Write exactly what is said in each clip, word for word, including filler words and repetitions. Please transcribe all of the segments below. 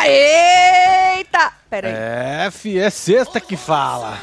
Eita! Pera aí. É, fi, é sexta que fala.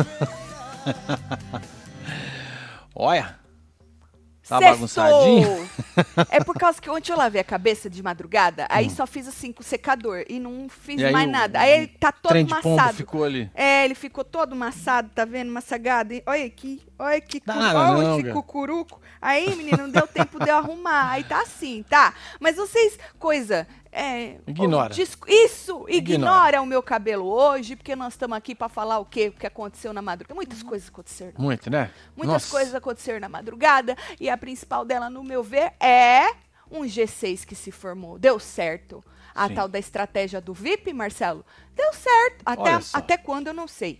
Olha. Tá Sextou! bagunçadinho? É por causa que ontem eu lavei a cabeça de madrugada, aí hum. só fiz assim com o secador e não fiz e mais o, nada. Aí ele tá todo trem de maçado. pombo ficou ali. É, ele ficou todo maçado, tá vendo? Massagado. E olha aqui, olha que cu... Nada, olha não, esse cucuruco. Aí, menino, não deu tempo de eu arrumar. Aí tá assim, tá? Mas vocês, coisa... É, ignora. Disco, isso, ignora. ignora o meu cabelo hoje, porque nós estamos aqui para falar o quê? O que aconteceu na madrugada. Muitas coisas aconteceram. Muito, né? Muitas Nossa. coisas aconteceram na madrugada e a principal dela, no meu ver, é um G seis que se formou. Deu certo. A Sim. tal da estratégia do V I P, Marcelo, deu certo. Até, até quando, eu não sei.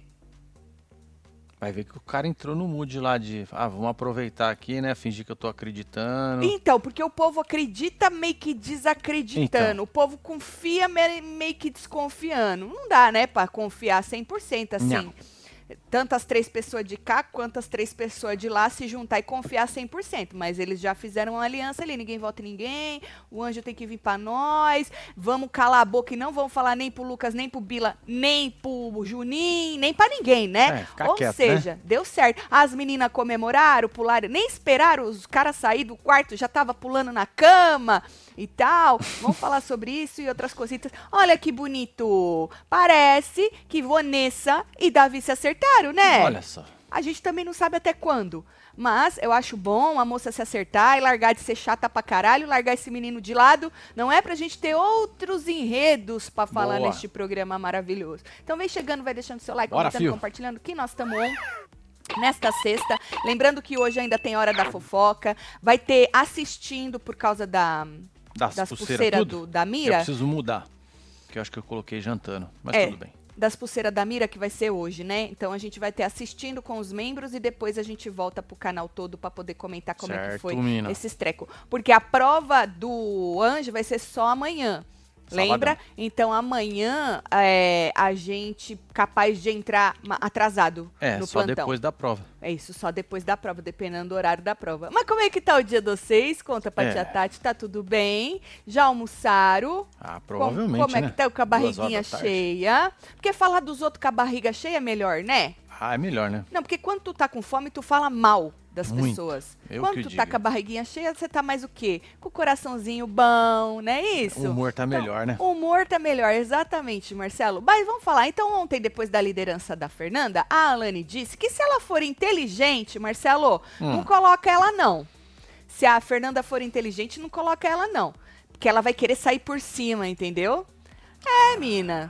Vai ver que o cara entrou no mood lá de, ah, vamos aproveitar aqui, né, fingir que eu tô acreditando. Então, porque o povo acredita meio que desacreditando. Então. O povo confia meio que desconfiando. Não dá, né, pra confiar cem por cento assim. Não. Tanto as três pessoas de cá, quanto as três pessoas de lá se juntar e confiar cem por cento. Mas eles já fizeram uma aliança ali, ninguém vota em ninguém, o anjo tem que vir pra nós, vamos calar a boca e não vamos falar nem pro Lucas, nem pro Bila, nem pro Juninho, nem pra ninguém, né? É, Ou quieto, seja, né? deu certo. As meninas comemoraram, pularam, nem esperaram os caras sair do quarto, já tava pulando na cama e tal. Vamos falar sobre isso e outras cositas. Olha que bonito! Parece que Vanessa e Davi se acertaram. Né? Olha só. A gente também não sabe até quando. Mas eu acho bom a moça se acertar e largar de ser chata pra caralho, largar esse menino de lado. Não é pra gente ter outros enredos pra falar Boa. neste programa maravilhoso. Então vem chegando, vai deixando seu like, Bora, comentando, fio. compartilhando que nós estamos on nesta sexta. Lembrando que hoje ainda tem Hora da Fofoca. Vai ter assistindo por causa da, das, das pulseiras pulseira da Mira. Eu preciso mudar, porque eu acho que eu coloquei jantando, mas é. tudo bem. Das pulseiras da Mira, que vai ser hoje, né? Então a gente vai ter assistindo com os membros e depois a gente volta pro canal todo para poder comentar como certo, é que foi mina. esse estreco. Porque a prova do Anjo vai ser só amanhã. Sabadão. Lembra? Então amanhã é, a gente capaz de entrar atrasado é, no só plantão. depois da prova. É isso, só depois da prova, dependendo do horário da prova. Mas como é que tá o dia de vocês? Conta pra é. tia Tati, tá tudo bem? Já almoçaram? Ah, provavelmente, Como, como é né? que tá com a barriguinha cheia? Porque falar dos outros com a barriga cheia é melhor, né? Ah, é melhor, né? Não, porque quando tu tá com fome, tu fala mal das Muito. pessoas. Eu Quando que tu diga. tá com a barriguinha cheia, você tá mais o quê? Com o coraçãozinho bom, não é isso? O humor tá então, melhor, né? O humor tá melhor, exatamente, Marcelo. Mas vamos falar, então ontem, depois da liderança da Fernanda, a Alane disse que se ela for inteligente, Marcelo, hum. não coloca ela não. Se a Fernanda for inteligente, não coloca ela não. Porque ela vai querer sair por cima, entendeu? É, mina.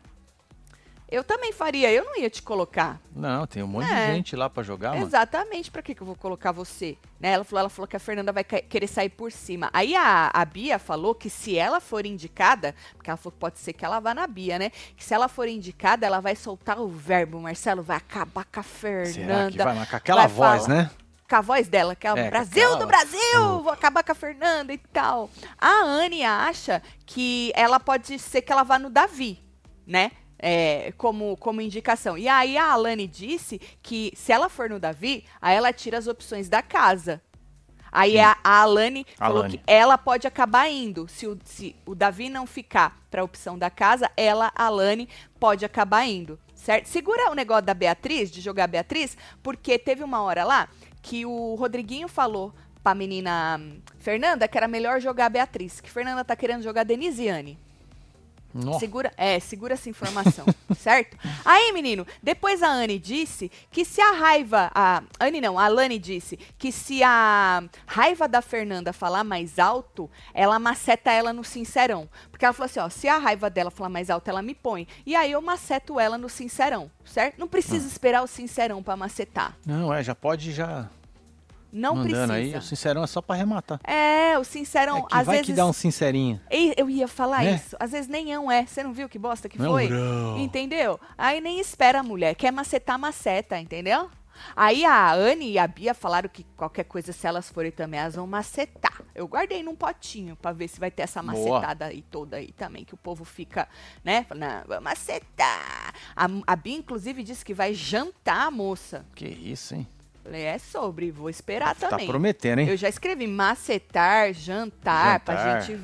Eu também faria, eu não ia te colocar. Não, tem um monte é. de gente lá pra jogar, mano. Exatamente, pra que, que eu vou colocar você? Né? Ela, falou, ela falou que a Fernanda vai querer sair por cima. Aí a, a Bia falou que se ela for indicada, porque ela falou que pode ser que ela vá na Bia, né? Que se ela for indicada, ela vai soltar o verbo, Marcelo, vai acabar com a Fernanda. Será que vai, mas com aquela voz, falar, né? Com a voz dela, que é o é, Brasil aquela... do Brasil, vou acabar com a Fernanda e tal. A Anne acha que ela pode ser que ela vá no Davi, né? É, como, como indicação. E aí a Alane disse que se ela for no Davi, aí ela tira as opções da casa. Aí a, a Alane falou Alane. que ela pode acabar indo. Se o, se o Davi não ficar para a opção da casa, ela, a Alane, pode acabar indo. Certo? Segura o negócio da Beatriz, de jogar a Beatriz, porque teve uma hora lá que o Rodriguinho falou pra menina Fernanda que era melhor jogar a Beatriz, que Fernanda tá querendo jogar a Denisiane. Nossa. Segura, é, segura essa informação, certo? Aí, menino, depois a Anne disse que se a raiva, a Anne não, a Alane disse que se a raiva da Fernanda falar mais alto, ela maceta ela no sincerão. Porque ela falou assim, ó, se a raiva dela falar mais alto, ela me põe. E aí eu maceto ela no sincerão, certo? Não precisa ah. esperar o sincerão pra macetar. Não, é, já pode já... Não Mandando precisa. Aí, o sincerão é só pra arrematar. É, o sincerão, é que às vai vezes... que dá um sincerinho. Eu ia falar né? isso. Às vezes nem é um é. Você não viu que bosta que não foi? Não. Entendeu? Aí nem espera a mulher. Quer macetar, maceta, entendeu? Aí a Anne e a Bia falaram que qualquer coisa, se elas forem também, elas vão macetar. Eu guardei num potinho pra ver se vai ter essa macetada aí toda aí também, que o povo fica, né? Não, vamos macetar. A, a Bia, inclusive, disse que vai jantar a moça. Que isso, hein? Falei, é sobre, vou esperar tá também. Tá prometendo, hein? Eu já escrevi macetar, jantar, jantar, pra gente ver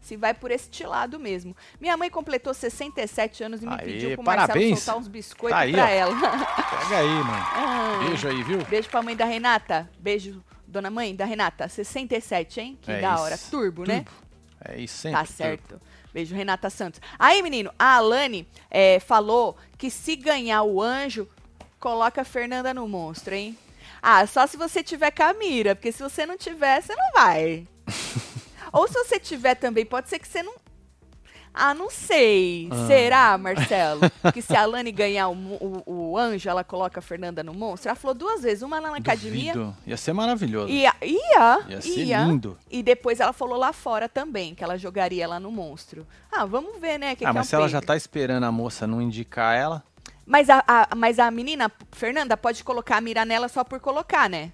se vai por este lado mesmo. Minha mãe completou sessenta e sete anos e me Aê, pediu pro parabéns. Marcelo soltar uns biscoitos Tá aí, pra ó. ela. Pega aí, mãe. Ah, Beijo aí, viu? beijo pra mãe da Renata. Beijo, dona mãe da Renata. sessenta e sete, hein? Que É da isso. hora. Turbo, né? Turbo. É isso sempre. Tá certo. Beijo, Renata Santos. Aí, menino, a Alane é, falou que se ganhar o anjo, coloca a Fernanda no monstro, hein? Ah, só se você tiver com a mira, porque se você não tiver, você não vai. Ou se você tiver também, pode ser que você não... Ah, não sei. Ah. Será, Marcelo? Que se a Alane ganhar o, o, o anjo, ela coloca a Fernanda no monstro? Ela falou duas vezes, uma lá na academia. Duvido. Ia ser maravilhoso. Ia, ia, Ia ser ia. lindo. E depois ela falou lá fora também, que ela jogaria lá no monstro. Ah, vamos ver, né? Que ah, que mas é se um ela já peido. tá esperando a moça não indicar ela... Mas a, a- mas a menina, Fernanda, pode colocar a mira nela só por colocar, né?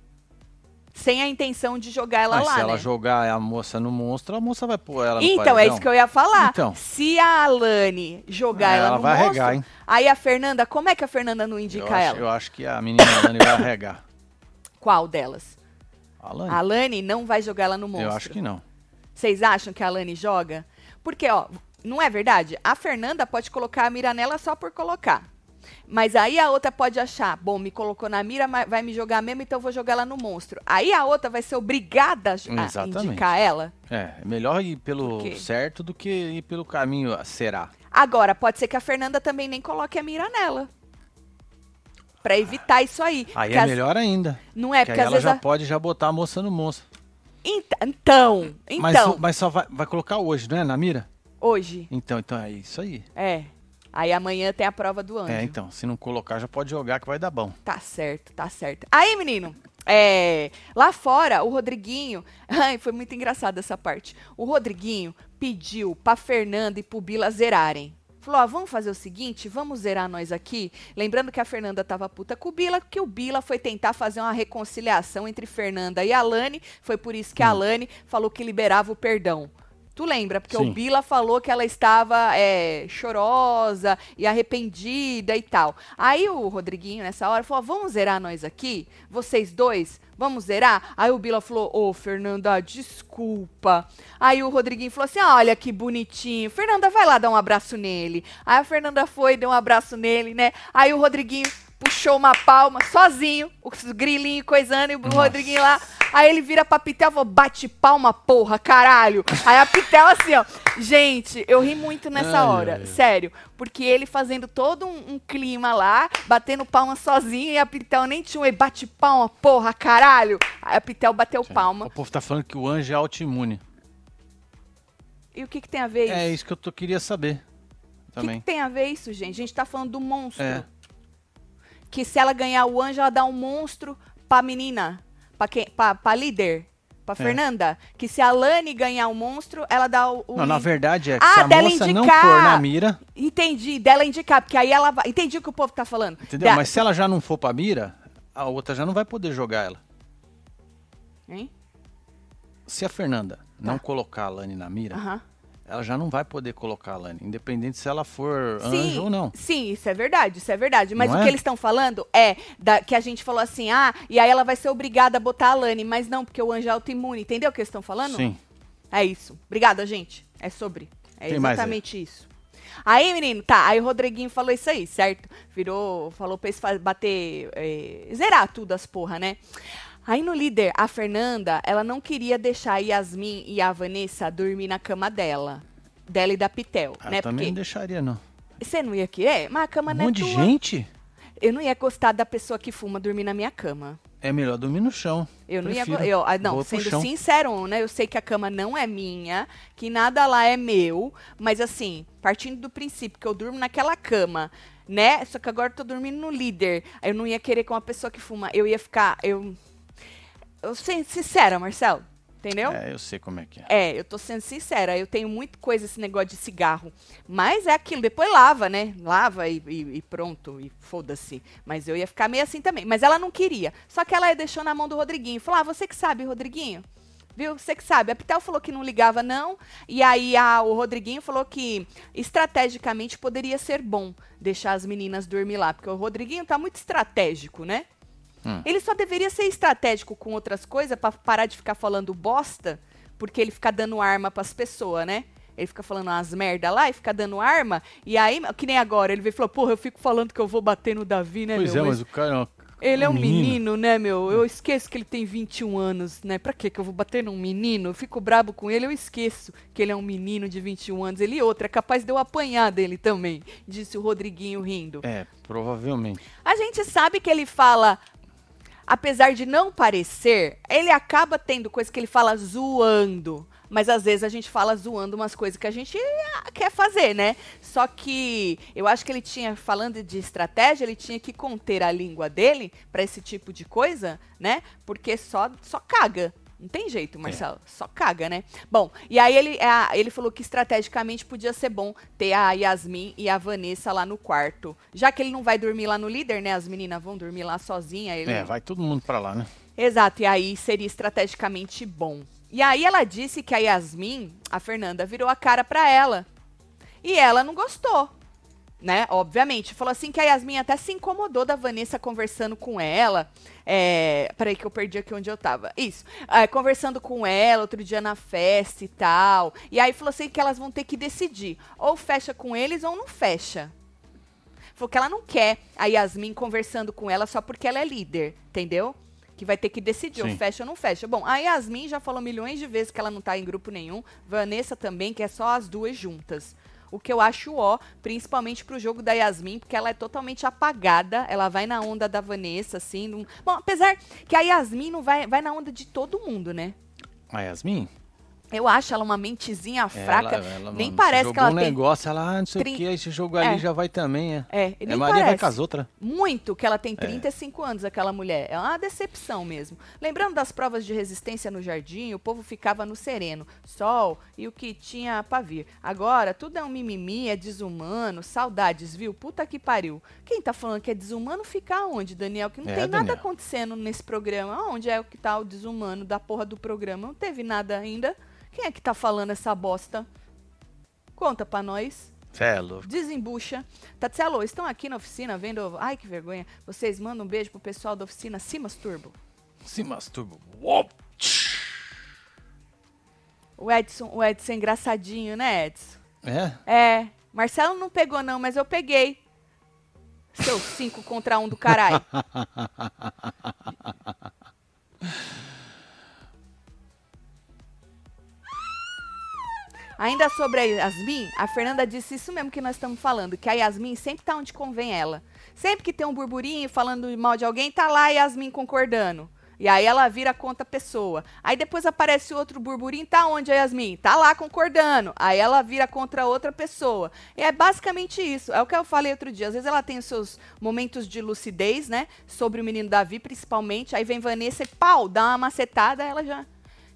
Sem a intenção de jogar ela mas lá, se né? ela jogar a moça no monstro, a moça vai pôr ela no Então, paredão. é isso que eu ia falar. Então. Se a Alane jogar É, ela ela no vai monstro, arregar, hein? aí a Fernanda, como é que a Fernanda não eu indica acho, ela? eu acho que a menina Alane vai arregar. Qual delas? A Alane? A Alane não vai jogar ela no monstro. Eu acho que não. Vocês acham que a Alane joga? Porque, ó, não é verdade? A Fernanda pode colocar a mira nela só por colocar. Mas aí a outra pode achar, bom, me colocou na mira, mas vai me jogar mesmo, então eu vou jogar ela no monstro. Aí a outra vai ser obrigada a Exatamente. indicar ela. É, é melhor ir Por pelo quê? certo do que ir pelo caminho será. Agora, pode ser que a Fernanda também nem coloque a mira nela. Pra evitar isso aí. Aí Porque é as- melhor ainda. Não é, que porque aí às ela vezes... já a- pode já botar a moça no monstro. Ent- Então, Mas, então, mas só vai, vai colocar hoje, não é? Na mira? hoje, Então, então é isso aí. é. Aí amanhã tem a prova do anjo. É, então, se não colocar, já pode jogar que vai dar bom. Tá certo, tá certo. Aí, menino, é, lá fora, o Rodriguinho... Ai, foi muito engraçado essa parte. O Rodriguinho pediu pra Fernanda e pro Bila zerarem. Falou, ó, vamos fazer o seguinte, vamos zerar nós aqui. Lembrando que a Fernanda tava puta com o Bila, porque o Bila foi tentar fazer uma reconciliação entre Fernanda e a Alane. Foi por isso que a Alane falou que liberava o perdão. Tu lembra? Porque Sim. o Bila falou que ela estava é, chorosa e arrependida e tal. Aí o Rodriguinho, nessa hora, falou, vamos zerar nós aqui? Vocês dois? Vamos zerar? Aí o Bila falou, ô, Fernanda, desculpa. Aí o Rodriguinho falou assim, olha que bonitinho. Fernanda, vai lá dar um abraço nele. Aí a Fernanda foi, deu um abraço nele, né? Aí o Rodriguinho puxou uma palma, sozinho, os grilinhos coisando, e o Nossa. Rodriguinho lá. Aí ele vira pra Pitel e falou, bate palma, porra, caralho. Aí a Pitel assim, ó. Gente, eu ri muito nessa Ai, hora, ai, ai. sério. Porque ele fazendo todo um, um clima lá, batendo palma sozinho, e a Pitel nem tinha um, ele bate palma, porra, caralho. Aí a Pitel bateu palma. O povo tá falando que o anjo é autoimune. E o que que tem a ver isso? É isso que eu tô, queria saber. O que, Também. que tem a ver isso, gente? A gente tá falando do monstro. É. Que se ela ganhar o anjo, ela dá um monstro pra menina. Pra, quem, pra, pra líder. Pra É. Fernanda. Que se a Lani ganhar o monstro, ela dá o... o Não, na líder. verdade é que Ah, se a dela moça não indicar. for na mira, Entendi, dela indicar, porque aí ela vai... Entendi o que o povo tá falando. entendeu? Da- Mas se ela já não for pra mira, a outra já não vai poder jogar ela. Hein? Se a Fernanda não Tá. colocar a Lani na mira, Aham. ela já não vai poder colocar a Lani, independente se ela for Sim, anjo ou não. sim, isso é verdade, isso é verdade. Mas Não o é? que eles estão falando é da- que a gente falou assim, ah, e aí ela vai ser obrigada a botar a Lani, mas não, porque o anjo é autoimune. Entendeu o que eles estão falando? Sim. É isso. Obrigada, gente. É sobre. É Tem mais aí? exatamente isso. Aí, menino, tá. Aí o Rodriguinho falou isso aí, certo? Virou, falou pra eles fa- bater, eh, zerar tudo as porra, né? Aí no líder, a Fernanda, ela não queria deixar a Yasmin e a Vanessa dormir na cama dela. Dela e da Pitel, Ah, né? também não Porque deixaria, não. você não ia querer? Mas a cama Um não é monte de tua. gente, Eu não ia gostar da pessoa que fuma dormir na minha cama. é melhor dormir no chão. Eu não Prefiro. ia. Eu, ah, não, Vou pro sendo chão. sincero, né? Eu sei que a cama não é minha, que nada lá é meu, mas assim, partindo do princípio que eu durmo naquela cama, né? Só que agora eu tô dormindo no líder. Eu não ia querer com uma pessoa que fuma. Eu ia ficar. Eu. Eu sendo sincera, Marcelo. Entendeu? É, eu sei como é que é. É, eu tô sendo sincera, eu tenho muito coisa esse negócio de cigarro. Mas é aquilo, depois lava, né? Lava e, e- e pronto, e foda-se. Mas eu ia ficar meio assim também. Mas ela não queria. Só que ela deixou na mão do Rodriguinho. Falou, ah, você que sabe, Rodriguinho. Viu? Você que sabe. A Pitel falou que não ligava, não. E aí a- o Rodriguinho falou que estrategicamente poderia ser bom deixar as meninas dormir lá. Porque o Rodriguinho tá muito estratégico, né? Hum. Ele só deveria ser estratégico com outras coisas pra parar de ficar falando bosta, porque ele fica dando arma pras pessoas, né? Ele fica falando umas merda lá e fica dando arma. E aí, que nem agora, ele veio e falou, porra, eu fico falando que eu vou bater no Davi, né, pois meu? Pois é, mas, mas o cara é uma... Ele é um menino. menino, né, meu? Eu esqueço que ele tem vinte e um anos, né? Pra quê que eu vou bater num menino? Eu fico brabo com ele, eu esqueço que ele é um menino de vinte e um anos. Ele e outra, é capaz de eu apanhar dele também, disse o Rodriguinho rindo. É, provavelmente. A gente sabe que ele fala, apesar de não parecer, ele acaba tendo coisa que ele fala zoando. Mas às vezes a gente fala zoando umas coisas que a gente quer fazer, né? Só que eu acho que ele tinha, falando de estratégia, ele tinha que conter a língua dele pra esse tipo de coisa, né? Porque só, só caga. Não tem jeito, Marcelo. É. Só caga, né? Bom, e aí ele, a, ele falou que estrategicamente podia ser bom ter a Yasmin e a Vanessa lá no quarto. Já que ele não vai dormir lá no líder, né? As meninas vão dormir lá sozinha. Ele... É, vai todo mundo pra lá, né? Exato, e aí seria estrategicamente bom. E aí ela disse que a Yasmin, a Fernanda, virou a cara pra ela. E ela não gostou, né? Obviamente. Falou assim que a Yasmin até se incomodou da Vanessa conversando com ela. É... Peraí que eu perdi aqui onde eu tava. Isso. É, conversando com ela outro dia na festa e tal. E aí falou assim que elas vão ter que decidir. Ou fecha com eles ou não fecha. Falou que ela não quer a Yasmin conversando com ela só porque ela é líder, entendeu? Que vai ter que decidir, ou fecha ou não fecha. Bom, a Yasmin já falou milhões de vezes que ela não tá em grupo nenhum. Vanessa também, que é só as duas juntas. O que eu acho ó, principalmente pro jogo da Yasmin, porque ela é totalmente apagada. Ela vai na onda da Vanessa, assim. Não... Bom, apesar que a Yasmin não vai, vai na onda de todo mundo, né? A Yasmin? Eu acho ela uma mentezinha fraca. Ela, ela, nem mano, parece que ela um tem... negócio, ela, ah, não sei Trin... o que, esse jogo ali é. já vai também, é. É, e nem é Maria parece. vai com as outras. Muito, que ela tem trinta e cinco é. anos, aquela mulher. É uma decepção mesmo. Lembrando das provas de resistência no jardim, o povo ficava no sereno, sol e o que tinha pra vir. Agora, tudo é um mimimi, é desumano, saudades, viu? Puta que pariu. Quem tá falando que é desumano fica onde, Daniel? Que não é, tem Daniel. nada acontecendo nesse programa. Onde é o que tá o desumano da porra do programa? Não teve nada ainda. Quem é que tá falando essa bosta? Conta pra nós. Celo. Desembucha. Tatselo, estão aqui na oficina vendo... Ai, que vergonha. Vocês mandam um beijo pro pessoal da oficina Simas Turbo. Simas Turbo. Uou. O Edson, o Edson é engraçadinho, né, Edson? É? É. Marcelo não pegou não, mas eu peguei. Seu cinco contra um do caralho. Ainda sobre a Yasmin, a Fernanda disse isso mesmo que nós estamos falando, que a Yasmin sempre tá onde convém ela. Sempre que tem um burburinho falando mal de alguém, tá lá a Yasmin concordando. E aí ela vira contra a pessoa. Aí depois aparece outro burburinho, tá onde a Yasmin? Tá lá concordando. Aí ela vira contra outra pessoa. E é basicamente isso. É o que eu falei outro dia. Às vezes ela tem os seus momentos de lucidez, né? Sobre o menino Davi, principalmente. Aí vem Vanessa e pau, dá uma macetada, ela já...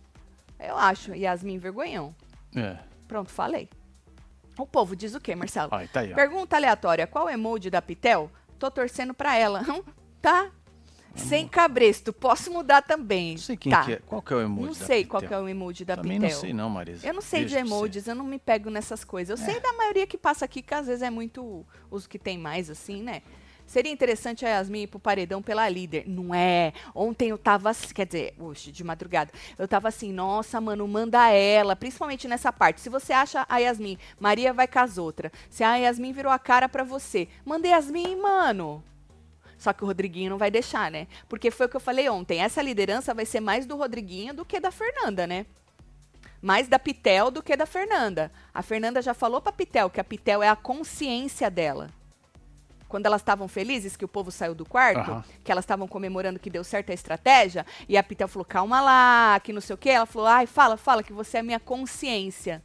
Eu acho, Yasmin vergonhão. É. Pronto, falei. O povo diz o quê, Marcelo? Ai, tá aí, ó. Pergunta aleatória. Qual emoji da Pitel? Tô torcendo pra ela. Tá? Sem cabresto. Posso mudar também. Não sei quem tá. que é. Qual que é o emoji Não da sei Pitel? qual que é o emoji da Também Pitel. não sei não, Marisa. Eu não sei Beijo de emojis, eu não me pego nessas coisas. Eu é. sei da maioria que passa aqui, que às vezes é muito os que tem mais, assim, né? Seria interessante a Yasmin ir pro paredão pela líder. Não é. Ontem eu tava, quer dizer, oxe, de madrugada. Eu tava assim, nossa, mano, manda ela. Principalmente nessa parte. Se você acha a Yasmin, Maria vai com as outras. Se a Yasmin virou a cara pra você, manda Yasmin, mano. Só que o Rodriguinho não vai deixar, né? Porque foi o que eu falei ontem. Essa liderança vai ser mais do Rodriguinho do que da Fernanda, né? Mais da Pitel do que da Fernanda. A Fernanda já falou pra Pitel que a Pitel é a consciência dela. Quando elas estavam felizes, que o povo saiu do quarto, uhum. que elas estavam comemorando que deu certo a estratégia, e a Pitel falou, calma lá, que não sei o quê. Ela falou, ai, fala, fala, que você é a minha consciência.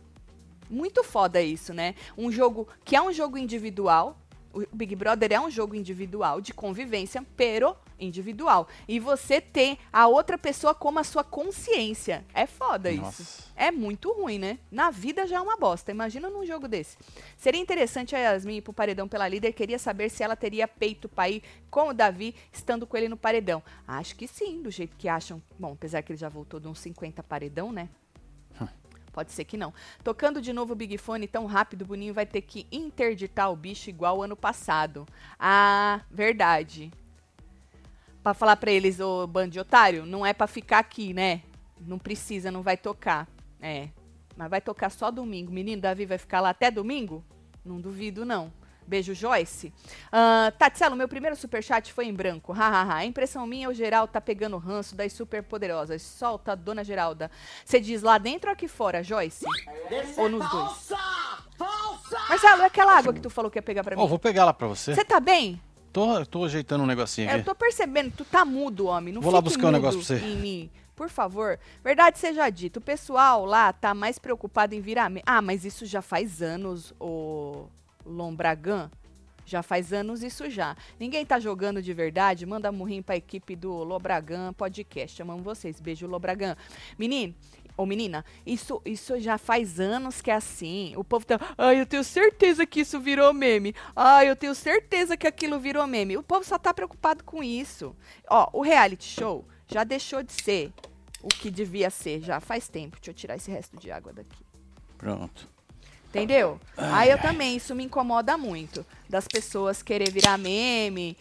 Muito foda isso, né? Um jogo que é um jogo individual, o Big Brother é um jogo individual, de convivência, pero individual. E você tem a outra pessoa como a sua consciência. É foda Nossa. isso. É muito ruim, né? Na vida já é uma bosta. Imagina num jogo desse. Seria interessante a Yasmin ir pro paredão pela líder. Queria saber se ela teria peito pra ir com o Davi, estando com ele no paredão. Acho que sim, do jeito que acham. Bom, apesar que ele já voltou de uns cinquenta paredão, né? Pode ser que não. Tocando de novo o Big Fone tão rápido, o Boninho vai ter que interditar o bicho igual ano passado. Ah, verdade. Pra falar pra eles, ô bando de otário, não é pra ficar aqui, né? Não precisa, não vai tocar. É, mas vai tocar só domingo. Menino, Davi vai ficar lá até domingo? Não duvido, não. Beijo, Joyce. Uh, Tatselo, meu primeiro superchat foi em branco. Hahaha. A impressão minha, o geral tá pegando ranço das superpoderosas. Solta, dona Geralda. Você diz lá dentro ou aqui fora, Joyce? Ou nos dois? Marcelo, é aquela água que tu falou que ia pegar pra mim? Ó, oh, vou pegar lá pra você. Você tá bem? Tô, tô ajeitando um negocinho aqui. Eu tô percebendo, tu tá mudo, homem. Não vou lá buscar um negócio pra você. Em mim. Por favor. Verdade seja dito, o pessoal lá tá mais preocupado em virar... Me... Ah, mas isso já faz anos, o Lombragan. Já faz anos isso já. Ninguém tá jogando de verdade? Manda murrinho pra equipe do Lobragan Podcast. Amamos vocês. Beijo, Lobragan. Menino, ou menina, isso, isso já faz anos que é assim. O povo tá... Ai, eu tenho certeza que isso virou meme. Ai, eu tenho certeza que aquilo virou meme. O povo só tá preocupado com isso. Ó, o reality show já deixou de ser o que devia ser já faz tempo. Deixa eu tirar esse resto de água daqui. Pronto. Entendeu? Ai, Aí eu ai. também, isso me incomoda muito. Das pessoas querer virar meme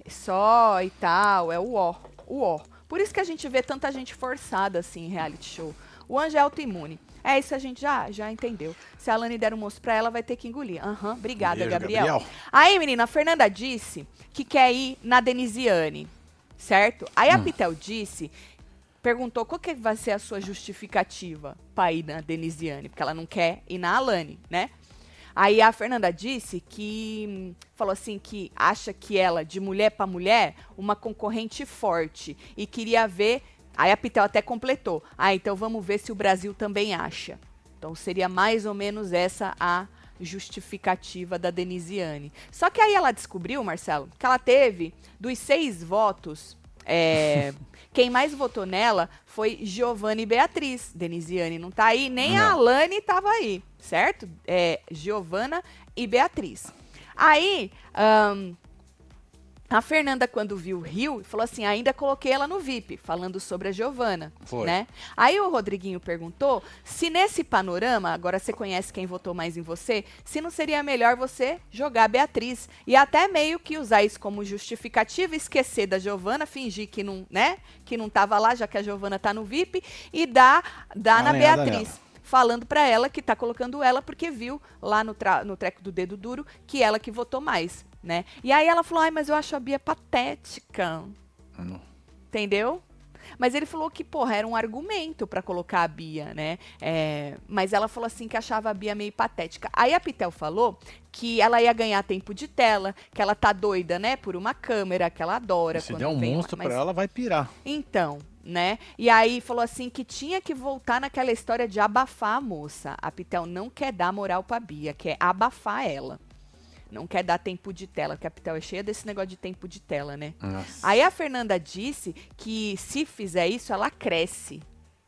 só e tal. É o ó, o ó. Por isso que a gente vê tanta gente forçada assim em reality show. O anjo é autoimune. É isso, a gente já, já entendeu. Se a Alane der um moço pra ela, vai ter que engolir. Aham, uhum, obrigada, Beijo, Gabriel. Gabriel. Aí, menina, a Fernanda disse que quer ir na Denisiane, certo? Aí hum. a Pitel disse... Perguntou qual que vai ser a sua justificativa para ir na Denisiane, porque ela não quer ir na Alane, né? Aí a Fernanda disse que, falou assim, que acha que ela, de mulher para mulher, uma concorrente forte, e queria ver, aí a Pitel até completou, ah, então vamos ver se o Brasil também acha. Então seria mais ou menos essa a justificativa da Denisiane. Só que aí ela descobriu, Marcelo, que ela teve, dos seis votos... É, quem mais votou nela foi Giovana e Beatriz. Denisiane não tá aí, nem não. a Alane tava aí, certo? É, Giovana e Beatriz. Aí, um, a Fernanda, quando viu o Rio, falou assim, ainda coloquei ela no V I P, falando sobre a Giovana, né? Aí o Rodriguinho perguntou se nesse panorama, agora você conhece quem votou mais em você, se não seria melhor você jogar a Beatriz e até meio que usar isso como justificativa, esquecer da Giovana, fingir que não, né, que não tava lá, já que a Giovana tá no V I P, e dar, dar na Beatriz. Nela. Falando pra ela que tá colocando ela porque viu lá no, tra- no treco do dedo duro que ela que votou mais, né? E aí ela falou, ai, mas eu acho a Bia patética. Hum. Entendeu? Mas ele falou que, porra, era um argumento pra colocar a Bia, né? É, mas ela falou assim que achava a Bia meio patética. Aí a Pitel falou que ela ia ganhar tempo de tela, que ela tá doida, né? Por uma câmera, que ela adora. Se der um monstro mas... pra ela, vai pirar. Então... né? E aí falou assim que tinha que voltar naquela história de abafar a moça. A Pitel não quer dar moral pra Bia, quer abafar ela. Não quer dar tempo de tela, porque a Pitel é cheia desse negócio de tempo de tela, né? Nossa. Aí a Fernanda disse que se fizer isso, ela cresce.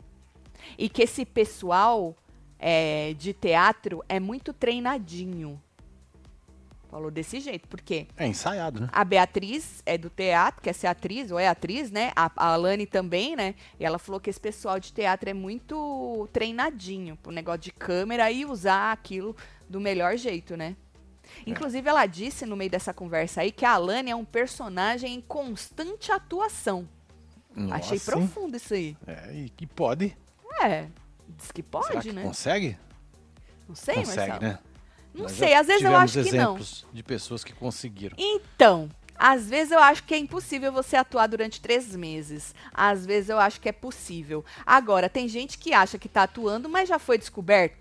E que esse pessoal é, de teatro é muito treinadinho. Falou desse jeito, por quê? É ensaiado, né? A Beatriz é do teatro, quer ser atriz, ou é atriz, né? A, a Alane também, né? E ela falou que esse pessoal de teatro é muito treinadinho pro negócio de câmera e usar aquilo do melhor jeito, né? É. Inclusive, ela disse no meio dessa conversa aí que a Alane é um personagem em constante atuação. Nossa. Achei profundo isso aí. É, e que pode. É, diz que pode, Será que né? Consegue? Não sei, Consegue, Marcelo. né? Não Nós sei, às vezes eu acho que não. exemplos de pessoas que conseguiram. Então, às vezes eu acho que é impossível você atuar durante três meses. Às vezes eu acho que é possível. Agora, tem gente que acha que tá atuando, mas já foi descoberto.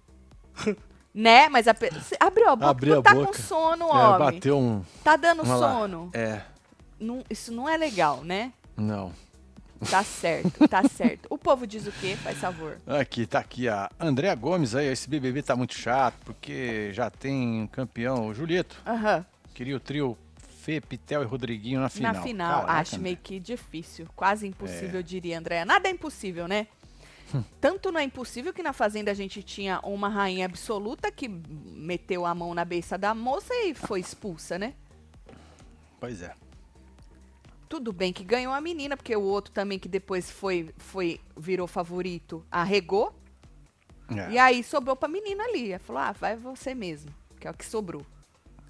Né? Mas a pe... abriu a boca, abriu tu a tá boca. com sono, É, homem. bateu um... Tá dando Vamos sono. Lá. É. Não, isso não é legal, né? Não. Tá certo, tá certo. O povo diz o quê? Faz favor. Aqui, tá aqui a Andréa Gomes aí. Esse B B B tá muito chato, porque já tem campeão, o Julieto. Aham. Uhum. Queria o trio Fê, Pitel e Rodriguinho na final. Na final, Caraca, acho André. meio que difícil. Quase impossível, É. eu diria, Andréa. Nada é impossível, né? Tanto não é impossível que na Fazenda a gente tinha uma rainha absoluta que meteu a mão na beiça da moça e foi expulsa, né? Pois é. Tudo bem que ganhou a menina, porque o outro também que depois foi, foi virou favorito, arregou. É. E aí sobrou pra menina ali. Ela falou, ah, vai você mesmo, que é o que sobrou.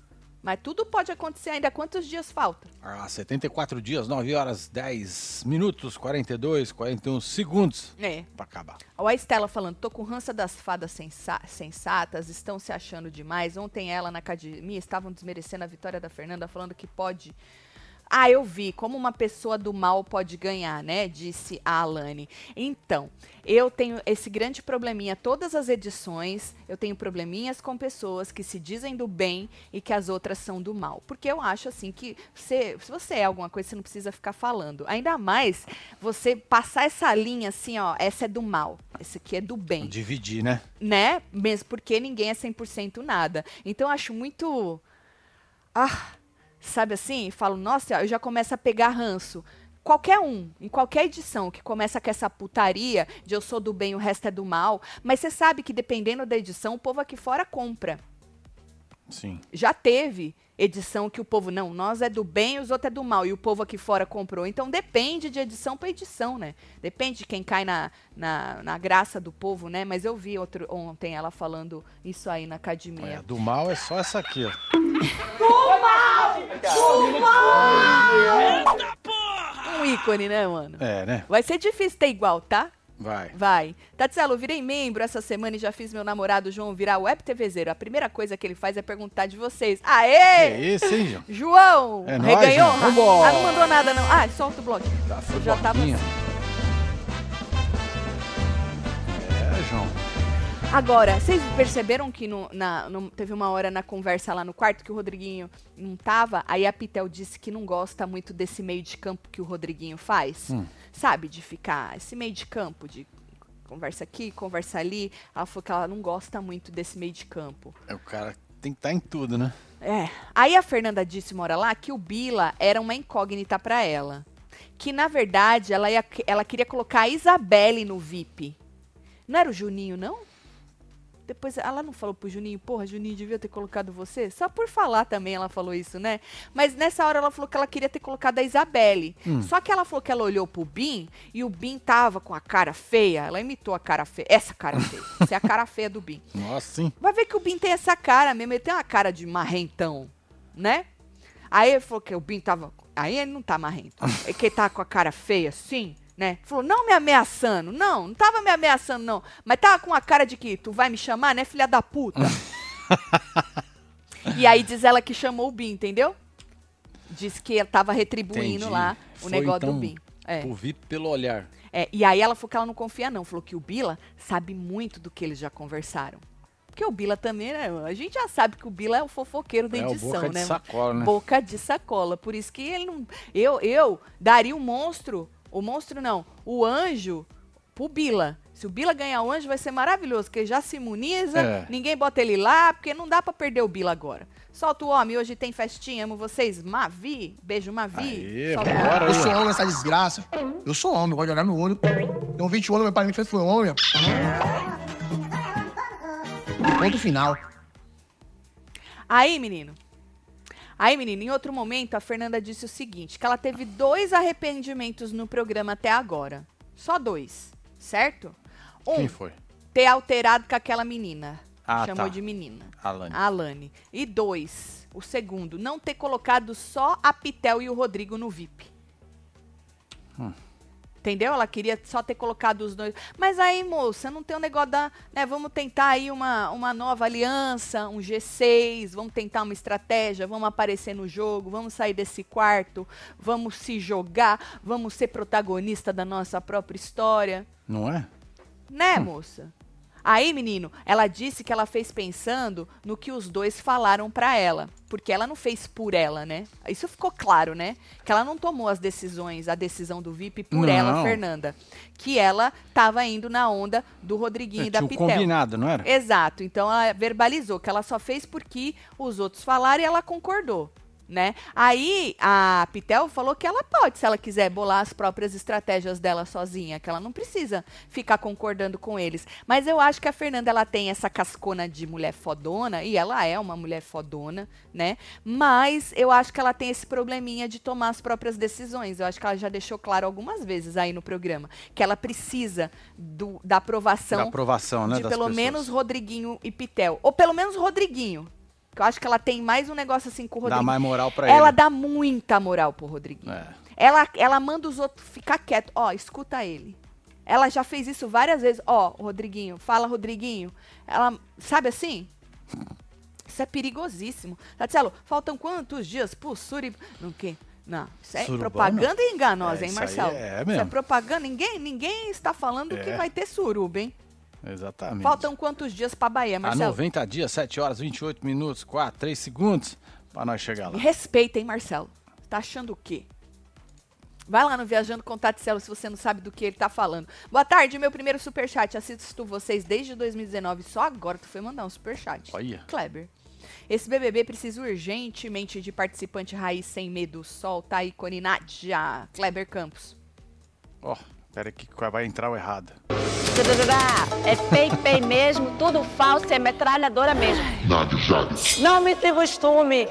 Mas tudo pode acontecer ainda. Quantos dias falta? Ah, setenta e quatro dias, nove horas, dez minutos, quarenta e dois, quarenta e um segundos. É. Pra acabar. Olha a Estela falando, tô com rança das fadas sensa sensatas, estão se achando demais. Ontem ela na academia estavam desmerecendo a vitória da Fernanda, falando que pode... Ah, eu vi como uma pessoa do mal pode ganhar, né? Disse a Alane. Então, eu tenho esse grande probleminha. Todas as edições, eu tenho probleminhas com pessoas que se dizem do bem e que as outras são do mal. Porque eu acho assim que você, se você é alguma coisa, você não precisa ficar falando. Ainda mais você passar essa linha assim, ó. Essa é do mal, esse aqui é do bem. Dividir, né? Né? Mesmo porque ninguém é cem por cento nada. Então, eu acho muito... Ah... Sabe assim? Falo, nossa, eu já começo a pegar ranço. Qualquer um, em qualquer edição, que começa com essa putaria de eu sou do bem, o resto é do mal. Mas você sabe que dependendo da edição, o povo aqui fora compra. Sim. Já teve edição que o povo, não, nós é do bem, os outros é do mal. E o povo aqui fora comprou. Então depende de edição para edição, né? Depende de quem cai na, na, na graça do povo, né? Mas eu vi outro, ontem ela falando isso aí na academia. É, do mal é só essa aqui, ó. Do mal! Do mal! Eita porra! Um ícone, né, mano? É, né? Vai ser difícil ter igual, tá? Vai. Vai. Tatselo, eu virei membro essa semana e já fiz meu namorado João virar web TVzeiro. A primeira coisa que ele faz é perguntar de vocês. Aê! É esse, hein, João? João! É reganhou? nóis, João. Ah, não mandou nada, não. Ah, solta o bloco. Já foi já tava assim. É, João. Agora, vocês perceberam que no, na, no, teve uma hora na conversa lá no quarto que o Rodriguinho não tava? Aí a Pitel disse que não gosta muito desse meio de campo que o Rodriguinho faz. Hum. Sabe, de ficar, esse meio de campo, de conversa aqui, conversa ali. Ela falou que ela não gosta muito desse meio de campo. É, o cara tem que estar em tudo, né? É. Aí a Fernanda disse, mora lá, que o Bila era uma incógnita pra ela. Que, na verdade, ela, ia, ela queria colocar a Isabelle no V I P. Não era o Juninho, não? Depois ela não falou pro Juninho, porra, Juninho devia ter colocado você? Só por falar também ela falou isso, né? Mas nessa hora ela falou que ela queria ter colocado a Isabelle. Hum. Só que ela falou que ela olhou pro Bin e o Bin tava com a cara feia. Ela imitou a cara feia. Essa cara feia. Essa é a cara feia do Bin. Nossa, sim. Vai ver que o Bin tem essa cara mesmo. Ele tem uma cara de marrentão, né? Aí ele falou que o Bin tava... Aí ele não tá marrento. É que ele tá com a cara feia, sim. Né? Falou, não me ameaçando. Não, não tava me ameaçando, não. Mas tava com a cara de que tu vai me chamar, né, filha da puta? E aí diz ela que chamou o Bin, entendeu? Diz que ela tava retribuindo Entendi. lá o Foi, negócio então, do Bin. É. O V I P pelo olhar. É, e aí ela falou que ela não confia, não. Falou que o Bila sabe muito do que eles já conversaram. Porque o Bila também, né? A gente já sabe que o Bila é o fofoqueiro da edição, é o boca né? De sacola, né? Boca de sacola. Por isso que ele não... Eu, eu daria um monstro... O monstro não, o anjo pro Bila. Se o Bila ganhar o anjo vai ser maravilhoso, porque já se imuniza, é. ninguém bota ele lá, porque não dá pra perder o Bila agora. Solta o homem, hoje tem festinha, amo vocês. Mavi, beijo Mavi. Aê, bora, eu sou homem nessa desgraça. Eu sou homem, gosto de olhar no olho. Tenho vinte anos, meu pai me fez foi homem. Ponto final. Aí, menino. Aí, menina, em outro momento, a Fernanda disse o seguinte, que ela teve dois arrependimentos no programa até agora. Só dois, certo? Um, Quem foi? Ter alterado com aquela menina. Ah, Chamou tá. de menina. Alane. Alane. E dois, o segundo, não ter colocado só a Pitel e o Rodrigo no V I P. Hum. Entendeu? Ela queria só ter colocado os dois. Mas aí, moça, não tem um negócio da... Né, vamos tentar aí uma, uma nova aliança, um G seis, vamos tentar uma estratégia, vamos aparecer no jogo, vamos sair desse quarto, vamos se jogar, vamos ser protagonista da nossa própria história. Não é? Né, hum. moça? Aí, menino, ela disse que ela fez pensando no que os dois falaram pra ela. Porque ela não fez por ela, né? Isso ficou claro, né? Que ela não tomou as decisões, a decisão do V I P por não. ela, Fernanda. Que ela tava indo na onda do Rodriguinho é, e da tinha Pitel. Combinado, não era? Exato. Então ela verbalizou que ela só fez porque os outros falaram e ela concordou. Né? Aí a Pitel falou que ela pode, se ela quiser, bolar as próprias estratégias dela sozinha, que ela não precisa ficar concordando com eles. Mas eu acho que a Fernanda, ela tem essa cascona de mulher fodona, e ela é uma mulher fodona, né? Mas eu acho que ela tem esse probleminha de tomar as próprias decisões. Eu acho que ela já deixou claro algumas vezes aí no programa, que ela precisa do, da aprovação, da aprovação, né, de das pelo pessoas. menos Rodriguinho e Pitel. Ou pelo menos Rodriguinho. Que eu acho que ela tem mais um negócio assim com o Rodriguinho. Dá mais moral pra ela ele. Ela dá muita moral pro Rodriguinho. É. Ela, ela manda os outros ficar quietos. Ó, escuta ele. Ela já fez isso várias vezes. Ó, o Rodriguinho, fala, Rodriguinho. Ela, sabe assim? Isso é perigosíssimo. Tatielo, faltam quantos dias pro Suri... Não, que? Não, isso é Surubão, propaganda não. enganosa, É, hein, isso Marcelo? aí é Isso mesmo. é propaganda. Ninguém, ninguém está falando É. que vai ter suruba, hein? Exatamente. Faltam quantos dias pra Bahia, Há Marcelo? noventa dias, sete horas, vinte e oito minutos, quatro, três segundos pra nós chegar lá. Me respeita, hein, Marcelo? Tá achando o quê? Vai lá no Viajando com Tatielo se você não sabe do que ele tá falando. Boa tarde, meu primeiro superchat. Assisto vocês desde dois mil e dezenove. Só agora tu foi mandar um superchat. Olha. Kleber. Esse B B B precisa urgentemente de participante raiz sem medo. Solta aí, Corinádia. Kleber Campos. Ó, pera aí que vai entrar o errado. É fake, pay mesmo, tudo falso, é metralhadora mesmo. Nada, Jades. Não me se costume.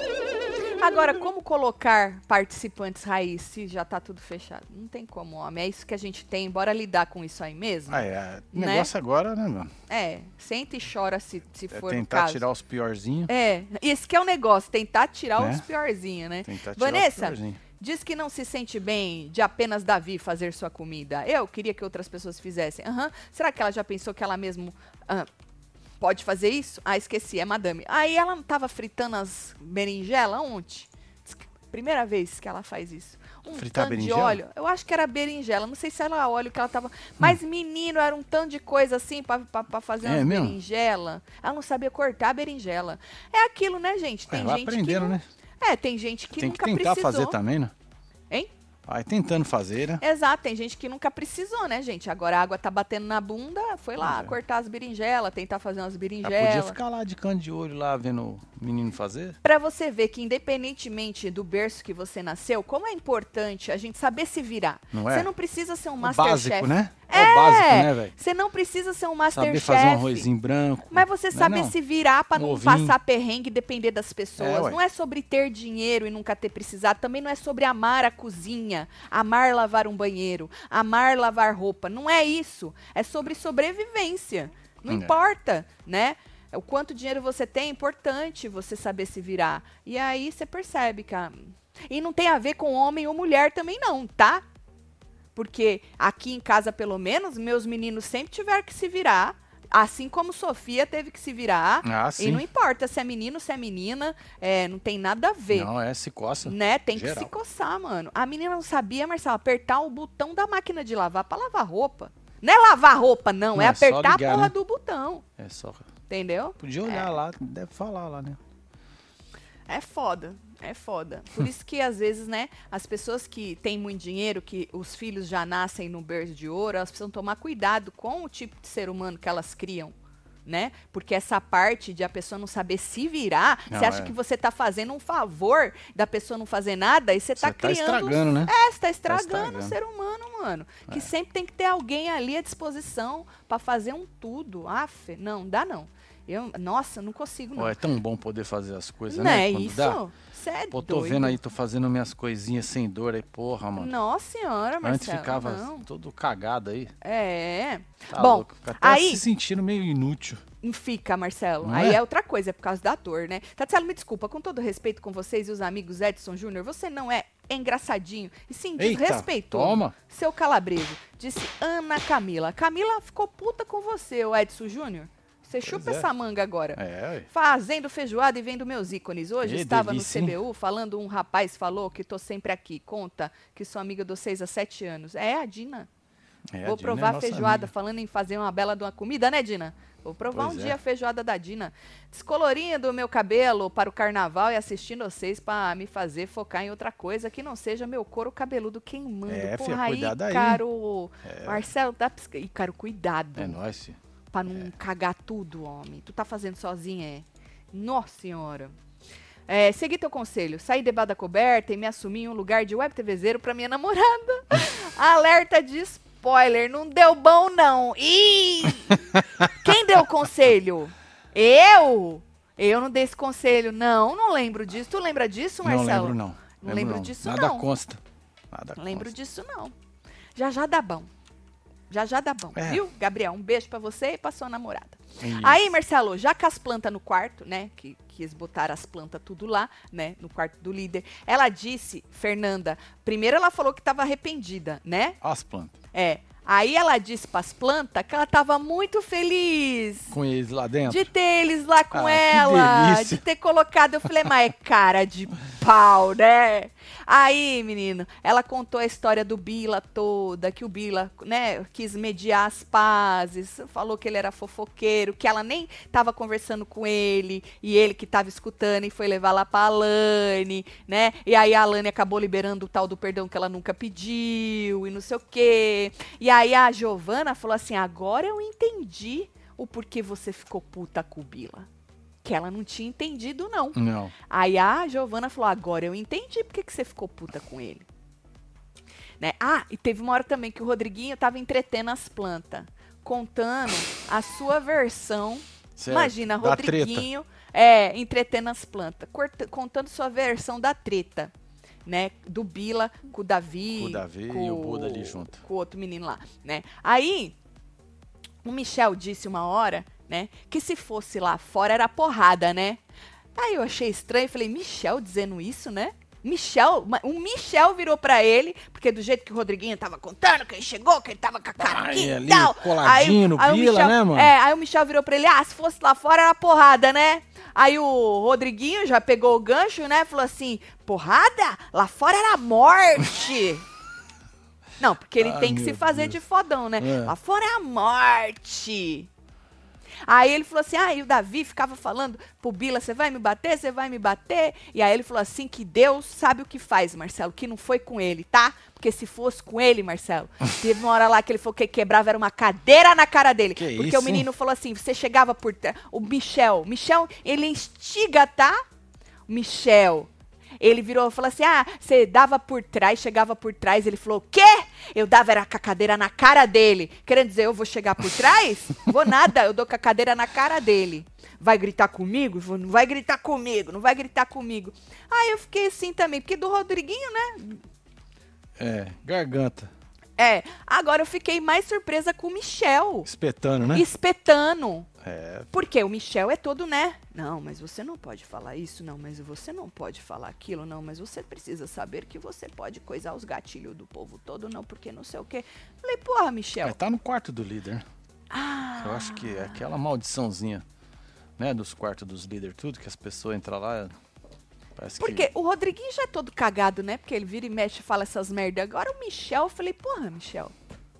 Agora, como colocar participantes raiz se já tá tudo fechado? Não tem como, homem. É isso que a gente tem. Bora lidar com isso aí mesmo? Ah, é. O Né? negócio agora, né, meu? É, senta e chora se, se É for o tentar caso. tirar os piorzinhos. É, esse que é o negócio, tentar tirar Né? os piorzinhos, né? Tentar tirar Vanessa, os piorzinhos. diz que não se sente bem de apenas Davi fazer sua comida. Eu queria que outras pessoas fizessem. Aham. Será que ela já pensou que ela mesmo ah, pode fazer isso? Ah, esqueci, é madame. Aí ela não tava fritando as berinjelas ontem? Diz que primeira vez que ela faz isso. Um Fritar tanto de berinjela? óleo. Eu acho que era berinjela. Não sei se era óleo que ela tava... Mas, menino, era um tanto de coisa assim pra, pra, pra fazer É umas mesmo? berinjela. Ela não sabia cortar a berinjela. É aquilo, né, gente? Tem É, vai gente que aprendendo, não... né? É, tem gente que Tem que nunca tentar precisou. fazer também, né? Hein? Vai tentando fazer, né? Exato, tem gente que nunca precisou, né, gente? Agora a água tá batendo na bunda, foi lá Pois é. cortar as berinjelas, tentar fazer umas Ela podia berinjelas. ficar lá de canto de olho lá vendo o menino fazer. Pra você ver que independentemente do berço que você nasceu, como é importante a gente saber se virar. Não é? Você não precisa ser um O Masterchef. básico, né? É, É o básico, né, velho? Você não precisa ser um Saber Masterchef. fazer um arrozinho branco. Mas você não é saber não? se virar pra Um não ovinho. passar perrengue e depender das pessoas. É, ué. Não é sobre ter dinheiro e nunca ter precisado. Também não é sobre amar a cozinha, amar lavar um banheiro, amar lavar roupa. Não é isso. É sobre sobrevivência. Não É. importa, né? O quanto dinheiro você tem é importante você saber se virar. E aí você percebe, cara. E não tem a ver com homem ou mulher também não, tá? Porque aqui em casa, pelo menos, meus meninos sempre tiveram que se virar. Assim como Sofia teve que se virar. Ah, E sim. não importa se é menino, se é menina, é, não tem nada a ver. Não, é se coça. Né? Tem que Geral. se coçar, mano. A menina não sabia, Marcelo, apertar o botão da máquina de lavar pra lavar roupa. Não é lavar roupa, não. Não, é é só apertar ligar, a porra né? do botão. É só. Entendeu? Podia olhar lá, deve falar lá, né? É foda, é foda. Por isso que, às vezes, né, as pessoas que têm muito dinheiro, que os filhos já nascem no berço de ouro, elas precisam tomar cuidado com o tipo de ser humano que elas criam, né? Porque essa parte de a pessoa não saber se virar, Não, você acha é. que você tá fazendo um favor da pessoa não fazer nada e você tá Você tá criando... estragando, né? É, você tá estragando o estragando. ser humano, mano. Que É. sempre tem que ter alguém ali à disposição pra fazer um tudo. Aff, não, dá não. Eu, nossa, não consigo não. Ó, é tão bom poder fazer as coisas, Não né? é Quando isso? dá. Você é Pô, tô doido. vendo aí, tô fazendo minhas coisinhas sem dor aí, porra, mano. Nossa senhora, Marcelo. Antes ficava não. todo cagado aí. É. Tá Bom, louco. Fica até aí- se sentindo meio inútil. Fica, Marcelo. Não Aí é? é outra coisa, é por causa da dor, né? Tatielo, me desculpa, com todo respeito com vocês e os amigos Edson Júnior, você não é engraçadinho e sim Eita, desrespeitou. toma. Seu calabreso, disse Ana Camila. Camila ficou puta com você, o Edson Júnior. Você chupa é. essa manga agora. É, ué. Fazendo feijoada e vendo meus ícones. Hoje Ê, estava delícia, no C B U falando, um rapaz falou que tô sempre aqui. Conta que sou amiga dos seis a sete anos. É a Dina. É, a Vou Dina é provar nossa feijoada, amiga. falando em fazer uma bela de uma comida, né, Dina? Vou provar Pois um é. dia a feijoada da Dina. Descolorindo o meu cabelo para o carnaval e assistindo vocês para me fazer focar em outra coisa que não seja meu couro cabeludo queimando. É, Porra, filha, cuidado aí. Ícaro. Marcelo, dá pisca... Ícaro, cuidado. É nóis, filho. Pra não cagar tudo, homem. Tu tá fazendo sozinha, é? Nossa senhora. É, segui teu conselho. Saí debaixo da coberta e me assumi em um lugar de web TVzeiro pra minha namorada. Alerta de spoiler. Não deu bom, não. Ih! Quem deu o conselho? Eu? Eu não dei esse conselho. Não, não lembro disso. Tu lembra disso, Marcelo? Não lembro, não. Não lembro disso, Nada não. consta. Nada Não lembro consta. disso, não. Já já dá bom. Já já dá bom, É. viu? Gabriel, um beijo pra você e pra sua namorada. Isso. Aí, Marcelo, já com as plantas no quarto, né? Que quis botar as plantas tudo lá, né? No quarto do líder. Ela disse, Fernanda, primeiro ela falou que estava arrependida, né? As plantas. É. Aí ela disse para as plantas que ela estava muito feliz. Com eles lá dentro? De ter eles lá com Ah, ela, delícia. de ter colocado. Eu falei, mas é cara de pau, né? Aí, menino, ela contou a história do Bila toda, que o Bila, né, quis mediar as pazes, falou que ele era fofoqueiro, que ela nem tava conversando com ele, e ele que tava escutando e foi levar lá pra Alane, né? E aí a Alane acabou liberando o tal do perdão que ela nunca pediu, e não sei o quê. E aí a Giovana falou assim, agora eu entendi o porquê você ficou puta com o Bila. Que ela não tinha entendido, não. Não. Aí a Giovana falou, agora eu entendi por que que você ficou puta com ele. Né? Ah, e teve uma hora também que o Rodriguinho tava entretendo as plantas, contando a sua versão. Certo. Imagina, Da Rodriguinho é, entretendo as plantas, corta- contando sua versão da treta. Né, do Bila com o Davi, Com o Davi com e o Buda ali junto. Com o outro menino lá, né? Aí, o Michel disse uma hora, né, que se fosse lá fora era porrada, né? Aí eu achei estranho, falei, Michel dizendo isso, né? Michel, o Michel virou pra ele, porque do jeito que o Rodriguinho tava contando, que ele chegou, que ele tava com a cara aqui e ali, tal. coladinho no aí o Bila, Michel, né, mano? É, aí o Michel virou pra ele, ah, se fosse lá fora era porrada, né? Aí o Rodriguinho já pegou o gancho, né, falou assim, porrada? Lá fora era morte. Não, porque ele Ai, tem que se meu fazer Deus. de fodão, né? É. Lá fora é a morte. Aí ele falou assim, ah, e o Davi ficava falando pro Bila, você vai me bater, você vai me bater? E aí ele falou assim, que Deus sabe o que faz, Marcelo, que não foi com ele, tá? Porque se fosse com ele, Marcelo, teve uma hora lá que ele falou que quebrava era uma cadeira na cara dele. Que porque isso, o menino falou assim, você chegava por... trás, o Michel, Michel, ele instiga, tá? O Michel... Ele virou e falou assim, ah, você dava por trás, chegava por trás. Ele falou, o quê? Eu dava era com a cadeira na cara dele. Querendo dizer, eu vou chegar por trás? Vou nada, eu dou com a cadeira na cara dele. Vai gritar comigo? Vou, não vai gritar comigo, não vai gritar comigo. Aí eu fiquei assim também, porque do Rodriguinho, né? É, garganta. É, agora eu fiquei mais surpresa com o Michel. Espetando, né? Espetando. É. Porque o Michel é todo, né? Não, mas você não pode falar isso, não, mas você não pode falar aquilo, não, mas você precisa saber que você pode coisar os gatilhos do povo todo, não, porque não sei o quê. Falei, porra, Michel. É, tá no quarto do líder. Ah, Eu acho que é aquela maldiçãozinha, né, dos quartos dos líderes, tudo, que as pessoas entram lá, parece porque que... o Rodriguinho já é todo cagado, né? Porque ele vira e mexe e fala essas merda. Agora o Michel, eu falei, porra, Michel.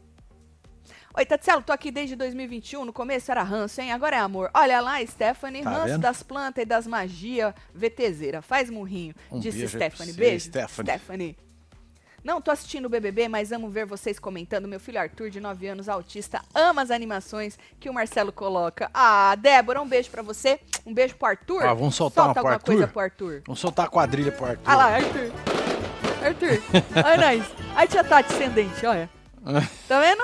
Oi, Tatselo, tô aqui desde dois mil e vinte e um, no começo era ranço, hein? Agora é amor. Olha lá, Stephanie, Tá ranço vendo? das plantas e das magias VTZera. Faz murrinho, Um disse beijo aí pra Stephanie. você, Beijo, Stephanie. Stephanie. Não tô assistindo o B B B, mas amo ver vocês comentando. Meu filho Arthur, de nove anos, autista, ama as animações que o Marcelo coloca. Ah, Débora, um beijo pra você. Um beijo pro Arthur. Ah, vamos soltar uma Solta pro alguma Arthur? coisa pro Arthur. Vamos soltar a quadrilha pro Arthur. Ah lá, Arthur. Arthur. Olha nós. Aí tia Tati descendente, olha. Tá vendo?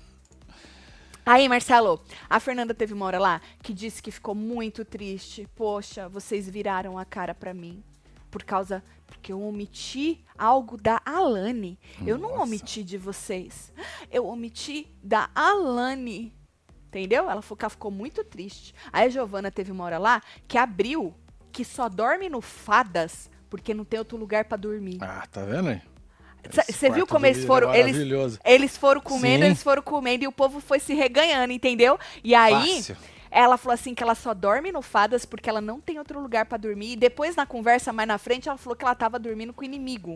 Aí, Marcelo, a Fernanda teve uma hora lá que disse que ficou muito triste. Poxa, vocês viraram a cara pra mim por causa... Porque eu omiti algo da Alane. Eu não Nossa. omiti de vocês. Eu omiti da Alane. Entendeu? Ela falou que ela ficou muito triste. Aí a Giovana teve uma hora lá que abriu que só dorme no Fadas porque não tem outro lugar pra dormir. Ah, tá vendo aí? Você viu quarto como do eles líder foram? é Eles, maravilhoso. eles foram comendo, Sim. eles foram comendo e o povo foi se reganhando, entendeu? E aí, Fácil. ela falou assim que ela só dorme no Fadas porque ela não tem outro lugar pra dormir. E depois, na conversa mais na frente, ela falou que ela tava dormindo com o inimigo.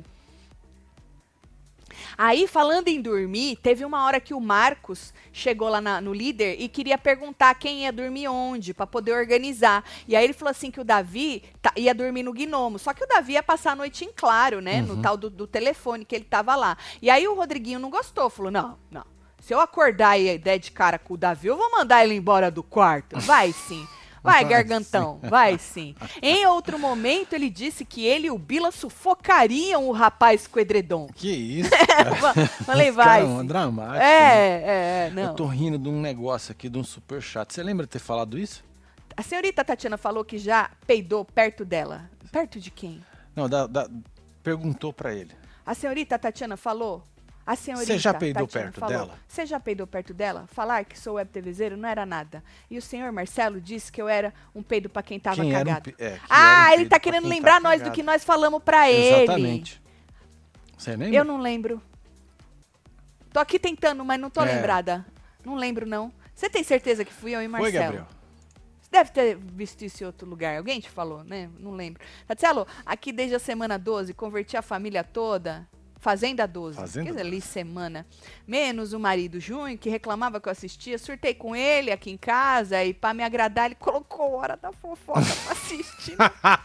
Aí, falando em dormir, teve uma hora que o Marcos chegou lá na- no líder e queria perguntar quem ia dormir onde, pra poder organizar. E aí ele falou assim que o Davi tá- ia dormir no Gnomo. Só que o Davi ia passar a noite em claro, né? No tal do, do telefone que ele tava lá. E aí o Rodriguinho não gostou, falou, não, não. Se eu acordar e der de cara com o Davi, eu vou mandar ele embora do quarto. Vai sim. Vai, Vai gargantão, vai sim. Em outro momento, ele disse que ele e o Bila sufocariam o rapaz com o edredom. Que isso, cara. Falei, Os vai. caras são sim. dramáticos, né? É, é, é, não. Eu tô rindo de um negócio aqui, de um super chato. Você lembra de ter falado isso? A senhorita Tatiana falou que já peidou perto dela. Perto de quem? Não, da, da- perguntou pra ele. A senhorita Tatiana falou? A senhorita Você já peidou Tatiana perto falou, dela? Você já peidou perto dela? Falar que sou web TVzeiro não era nada. E o senhor Marcelo disse que eu era um peido pra quem tava Quem era um cagado. pe- é, que ah, era um ele peido tá pra querendo quem lembrar tá nós do cagado. que nós falamos pra ele. Exatamente. Você lembra? Eu não lembro. Tô aqui tentando, mas não tô É. lembrada. Não lembro, não. Você tem certeza que fui eu e Marcelo? Foi, Gabriel. Você deve ter visto isso em outro lugar. Alguém te falou, né? Não lembro. Marcelo, aqui desde a semana doze, converti a família toda. Fazenda doze. Fazenda Quer dizer, ali semana. Menos o marido Junho, que reclamava que eu assistia. Surtei com ele aqui em casa e pra me agradar, ele colocou Hora da Fofoca pra assistir.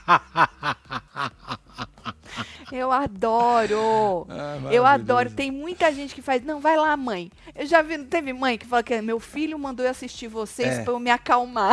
Eu adoro. Ah, eu maravilhoso. adoro. Tem muita gente que faz. Não, vai lá, mãe. Eu já vi, não teve mãe que fala que meu filho mandou eu assistir vocês É. pra eu me acalmar.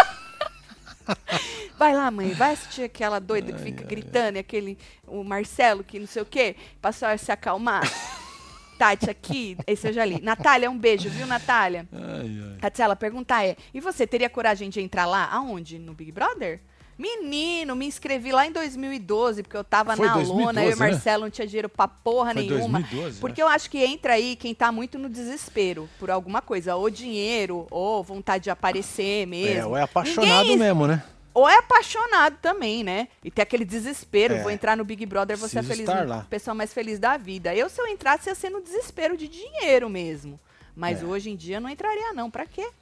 Vai lá, mãe, vai assistir aquela doida que fica gritando, e aquele, o Marcelo, que não sei o quê, pra senhora se acalmar. Tati, aqui, esse eu já li. Natália, um beijo, viu, Natália? Ai, ai. Tatiana, pergunta é, e você teria coragem de entrar lá? Aonde? No Big Brother? Menino, me inscrevi lá em dois mil e doze, porque eu tava Foi na dois mil e lona, eu e o doze, né? Marcelo não tinha dinheiro pra porra Foi nenhuma. dois mil e doze, Porque eu acho que entra aí quem tá muito no desespero por alguma coisa, ou dinheiro, ou vontade de aparecer mesmo. É, ou é apaixonado Ninguém- mesmo, né? Ou é apaixonado também, né? E tem aquele desespero, É. vou entrar no Big Brother, você é Preciso feliz, estar a lá. pessoa mais feliz da vida. Eu, se eu entrasse, ia ser no desespero de dinheiro mesmo. Mas É. hoje em dia eu não entraria, não. Pra quê?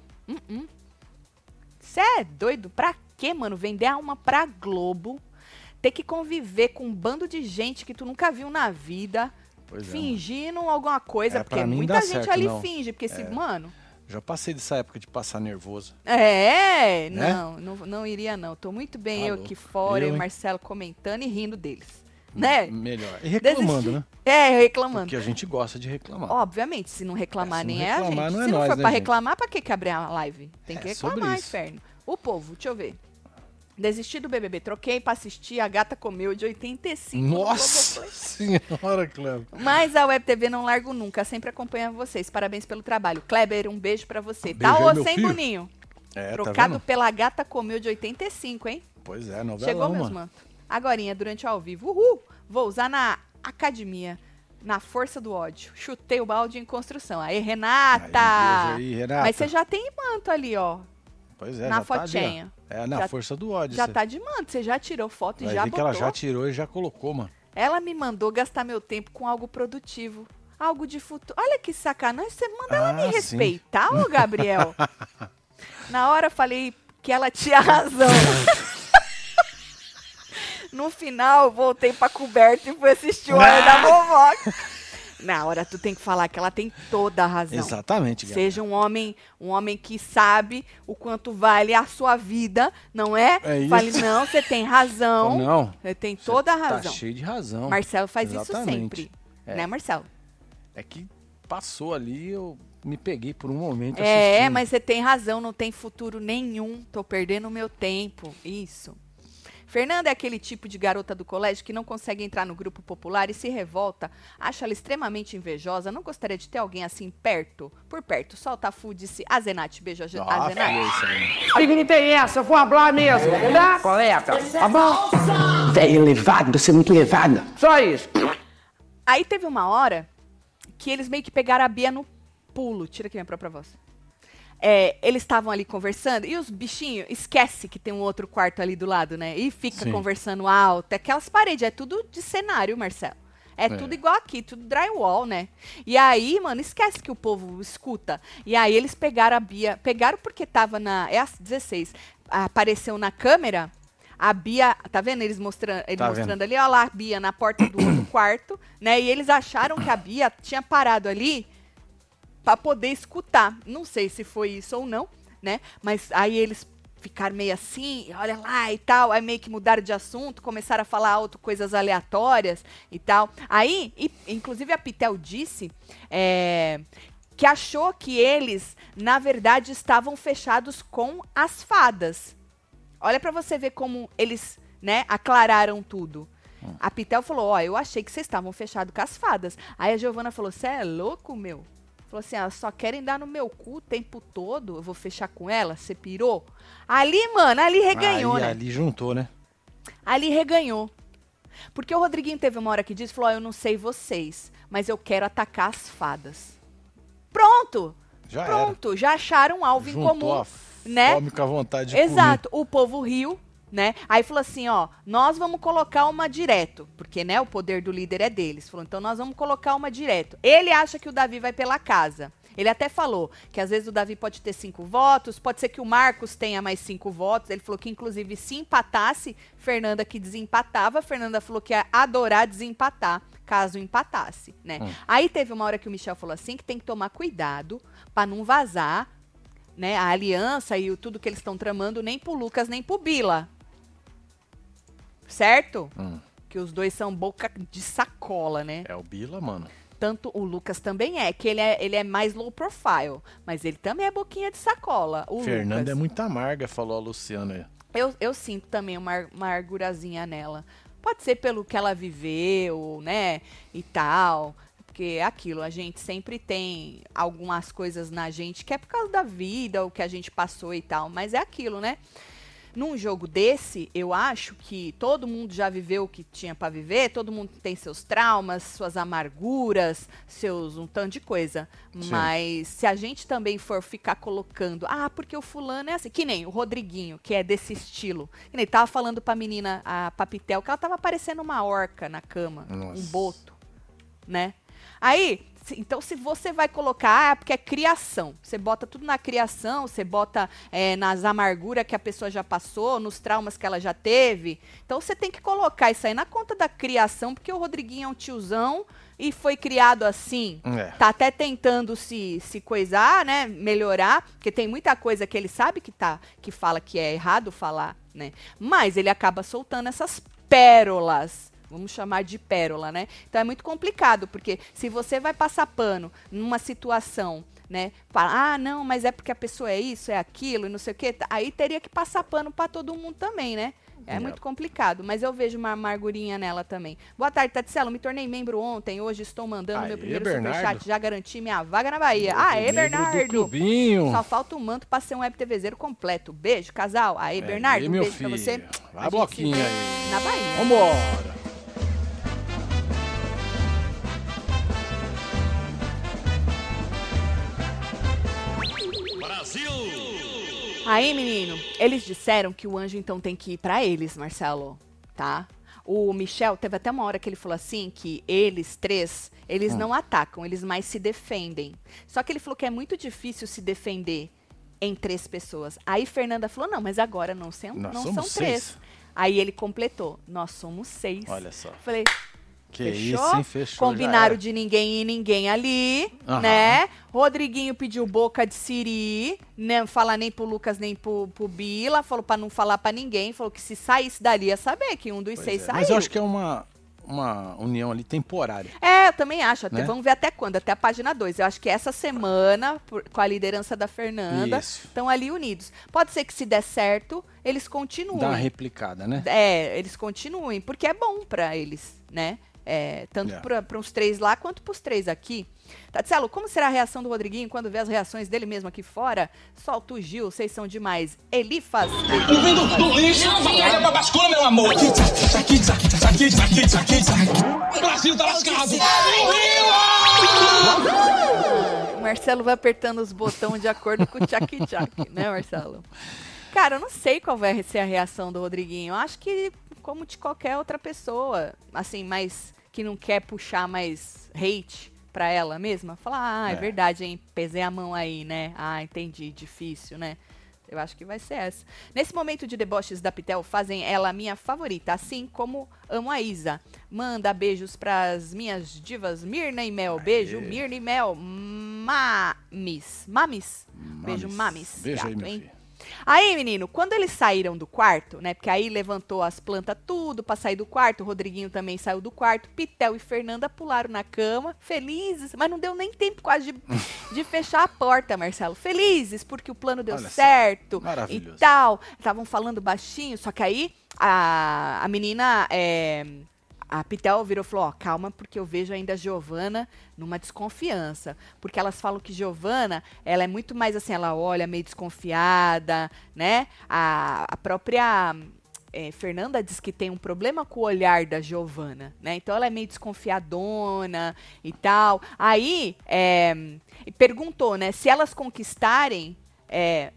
Você é doido? Pra quê, mano? Vender a alma pra Globo, ter que conviver com um bando de gente que tu nunca viu na vida, Pois é, fingindo alguma coisa, É, porque pra mim muita dá gente certo, ali não. finge, porque se, mano... Já passei dessa época de passar nervoso. É, Né? não, não, não iria não. Tô muito bem Tá eu louco. aqui fora, Eu, eu e hein? Marcelo comentando e rindo deles. Né? Melhor. E reclamando, Desisti- né? É, reclamando. Porque a gente gosta de reclamar. Obviamente, se não reclamar É, se não nem é a gente. reclamar, não é se não nós, for né, pra gente? reclamar, pra que que abrir a live? Tem que É sobre reclamar, isso. inferno. O povo, deixa eu ver. Desisti do B B B, troquei pra assistir A Gata Comeu de oitenta e cinco. no Nossa Globoplay. senhora, Cleber. Mas a Web T V não largo nunca, sempre acompanha vocês. Parabéns pelo trabalho. Kleber, um beijo pra você. Beijo Tá aí, ô, meu sem filho. Boninho? É, Trocado tá vendo? pela Gata Comeu de oitenta e cinco, hein? Pois é, novelão, Chegou meus mano. mantos. Agorinha, durante o ao vivo. Uhul! Vou usar na academia. Na força do ódio. Chutei o balde em construção. Aí, Renata! Aí, beijo aí, Renata. Mas você já tem manto ali, ó. Pois é, na já tá ali, ó. fotinha. É, na Já- força do ódio. Já você tá de manto. Você já tirou foto e vai já ver que botou. ela já tirou e já colocou, mano. Ela me mandou gastar meu tempo com algo produtivo. Algo de futuro. Olha que sacanagem. Você manda ela Ah, me sim. respeitar, ô Gabriel? Na hora eu falei que ela tinha razão. No final, eu voltei pra coberta e fui assistir o Hora da Fofoca. Na hora, tu tem que falar que ela tem toda a razão. Exatamente, Gabriel. Seja um homem, um homem que sabe o quanto vale a sua vida, não é? É isso. Fale, não, você tem razão. Não. Você tem toda a razão. Tá cheio de razão. Marcelo faz isso Exatamente. sempre. É. Né, Marcelo? É que passou ali, eu me peguei por um momento É, assistindo. mas você tem razão, não tem futuro nenhum. Tô perdendo o meu tempo. Isso. Fernanda é aquele tipo de garota do colégio que não consegue entrar no grupo popular e se revolta, acha ela extremamente invejosa, não gostaria de ter alguém assim perto, por perto. Solta a full, disse a Zenate. Beijo, a Ze- a Ah, Zenate. filho, isso aí. Aí que não tem essa, eu vou falar mesmo, tá, colega? Tá bom? Velho elevado, você é muito elevada. Só isso. Aí teve uma hora que eles meio que pegaram a Bia no pulo. Tira aqui minha própria voz. É, eles estavam ali conversando e os bichinhos esquece que tem um outro quarto ali do lado, né? E fica Sim. conversando alto. Aquelas paredes, é tudo de cenário, Marcelo. É, É. tudo igual aqui, tudo drywall, né? E aí, mano, esquece que o povo escuta. E aí eles pegaram a Bia, pegaram porque tava na, é às dezesseis, apareceu na câmera, a Bia, tá vendo eles mostrando, ele Tá mostrando vendo. ali, ó lá a Bia na porta do outro quarto, né? E eles acharam que a Bia tinha parado ali pra poder escutar. Não sei se foi isso ou não, né? Mas aí eles ficaram meio assim, olha lá e tal, aí meio que mudaram de assunto, começaram a falar auto coisas aleatórias e tal. Aí, e, inclusive a Pitel disse é, que achou que eles, na verdade, estavam fechados com as fadas. Olha pra você ver como eles, né, aclararam tudo. A Pitel falou, ó, eu achei que vocês estavam fechados com as fadas. Aí a Giovana falou, você é louco, meu? Falou assim, elas só querem dar no meu cu o tempo todo, eu vou fechar com ela, você pirou? Ali, mano, ali reganhou, Aí, né? ali juntou, né? Ali reganhou. Porque o Rodriguinho teve uma hora que disse, falou, ó, eu não sei vocês, mas eu quero atacar as fadas. Pronto! Já Pronto, já acharam um alvo Juntou em comum, a né? fome com a vontade de Exato, o povo riu, né? Aí falou assim, ó, nós vamos colocar uma direto, porque, né, o poder do líder é deles. Falou, então nós vamos colocar uma direto. Ele acha que o Davi vai pela casa. Ele até falou que às vezes o Davi pode ter cinco votos, pode ser que o Marcos tenha mais cinco votos. Ele falou que, inclusive, se empatasse, Fernanda que desempatava, Fernanda falou que ia adorar desempatar, caso empatasse, né? Hum. Aí teve uma hora que o Michel falou assim, que tem que tomar cuidado para não vazar, né, a aliança e o, tudo que eles estão tramando, nem pro Lucas, nem pro Bila. Certo? Hum. Que os dois são boca de sacola, né? É o Bila, mano. Tanto o Lucas também é, que ele é, ele é mais low profile, mas ele também é boquinha de sacola. O Fernanda Lucas. é muito amarga, falou a Luciana aí. Eu, eu sinto também uma, uma argurazinha nela. Pode ser pelo que ela viveu, né, e tal. Porque é aquilo, a gente sempre tem algumas coisas na gente que é por causa da vida, o que a gente passou e tal. Mas é aquilo, né? Num jogo desse, eu acho que todo mundo já viveu o que tinha pra viver, todo mundo tem seus traumas, suas amarguras, seus um tanto de coisa. Sim. Mas se a gente também for ficar colocando, ah, porque o fulano é assim, que nem o Rodriguinho, que é desse estilo. Que nem ele tava falando pra menina, a Papitel, que ela tava parecendo uma orca na cama, Nossa. um boto, né? Aí, então se você vai colocar, ah, porque é criação, você bota tudo na criação, você bota é, nas amarguras que a pessoa já passou, nos traumas que ela já teve, então você tem que colocar isso aí na conta da criação, porque o Rodriguinho é um tiozão e foi criado assim, é. tá até tentando se, se coisar, né, melhorar, porque tem muita coisa que ele sabe que, tá, que fala que é errado falar, né, mas ele acaba soltando essas pérolas. Vamos chamar de pérola, né? Então é muito complicado, porque se você vai passar pano numa situação, né? Fala, ah, não, mas é porque a pessoa é isso, é aquilo, e não sei o quê. Aí teria que passar pano para todo mundo também, né? É yep. muito complicado, mas eu vejo uma amargurinha nela também. Boa tarde, Tatselo. Me tornei membro ontem, hoje estou mandando Aê, meu primeiro Bernardo. superchat. Já garanti minha vaga na Bahia. Eu Aê, Bernardo! Só falta um manto para ser um webtvzeiro completo. Beijo, casal. Aê, Aê Bernardo, um beijo filho. pra você. Vai, bloquinho aí. Na Bahia. Vambora! Aí, menino, eles disseram que o anjo então tem que ir pra eles, Marcelo, tá? O Michel, teve até uma hora que ele falou assim, que eles três, eles hum. não atacam, eles mais se defendem. Só que ele falou que é muito difícil se defender em três pessoas. Aí Fernanda falou, não, mas agora não, sem, não são seis. três. Aí ele completou, nós somos seis. Olha só. Falei... Que Fechou? isso, hein? Fechou. Combinaram de ninguém e ninguém ali, uhum. né? Rodriguinho pediu boca de siri, não falar nem pro Lucas nem pro, pro Bila, falou pra não falar pra ninguém, falou que se saísse dali ia saber que um dos pois seis é. saiu. Mas eu acho que é uma, uma união ali temporária. É, eu também acho. Até, né? Vamos ver até quando, até a página dois. Eu acho que essa semana, por, com a liderança da Fernanda, estão ali unidos. Pode ser que se der certo, eles continuem. Dá uma replicada, né? É, eles continuem, porque é bom pra eles, né? É, tanto yeah. para os três lá, quanto para os três aqui. Tatselo, como será a reação do Rodriguinho quando vê as reações dele mesmo aqui fora? Solta o Gil, vocês são demais. Elifas. Eu vim do, do lixo, vai pra bascula, meu amor. O Brasil tá lascado. O Marcelo vai apertando os botões de acordo com o tchac-tchac, né, Marcelo? Cara, eu não sei qual vai ser a reação do Rodriguinho. Eu acho que como de qualquer outra pessoa, assim, mais que não quer puxar mais hate pra ela mesma. Falar, ah, é, é verdade, hein, pesei a mão aí, né? Ah, entendi, difícil, né? Eu acho que vai ser essa. Nesse momento de deboches da Pitel, fazem ela minha favorita, assim como amo a Isa. Manda beijos pras minhas divas Mirna e Mel. Beijo, Aê. Mirna e Mel. Mamis. Mamis. Beijo, Mamis. Beijo gato, aí, meu hein? filho. Aí, menino, quando eles saíram do quarto, né, porque aí levantou as plantas tudo pra sair do quarto, o Rodriguinho também saiu do quarto, Pitel e Fernanda pularam na cama, felizes, mas não deu nem tempo quase de, de fechar a porta, Marcelo. Felizes, porque o plano deu Olha certo e tal. Estavam falando baixinho, só que aí a, a menina... É, a Pitel virou e falou, ó, calma, porque eu vejo ainda a Giovana numa desconfiança. Porque elas falam que Giovana, ela é muito mais assim, ela olha meio desconfiada, né? A, a própria é, Fernanda diz que tem um problema com o olhar da Giovana, né? Então ela é meio desconfiadona e tal. Aí, é, perguntou, né? Se elas conquistarem... É,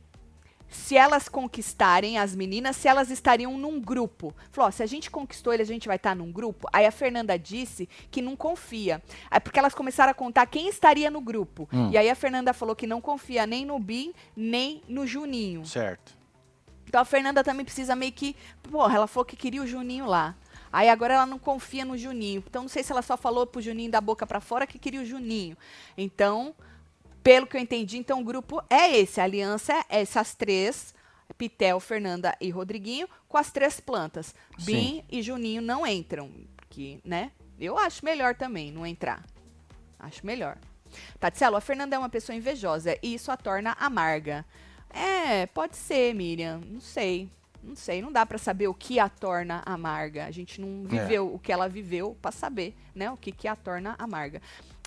se elas conquistarem as meninas, se elas estariam num grupo. Falou, ó, se a gente conquistou ele, a gente vai estar num grupo? Aí a Fernanda disse que não confia. É porque elas começaram a contar quem estaria no grupo. Hum. E aí a Fernanda falou que não confia nem no Bin, nem no Juninho. Certo. Então a Fernanda também precisa meio que... Porra, ela falou que queria o Juninho lá. Aí agora ela não confia no Juninho. Então não sei se ela só falou pro Juninho da boca pra fora que queria o Juninho. Então... Pelo que eu entendi, então o grupo é esse. A aliança é essas três, Pitel, Fernanda e Rodriguinho, com as três plantas. Sim. Bin e Juninho não entram, que, né? Eu acho melhor também não entrar. Acho melhor. Tatselo, a Fernanda é uma pessoa invejosa e isso a torna amarga. É, pode ser, Miriam. Não sei. Não sei, não dá pra saber o que a torna amarga. A gente não viveu é. o que ela viveu pra saber, né? O que, que a torna amarga.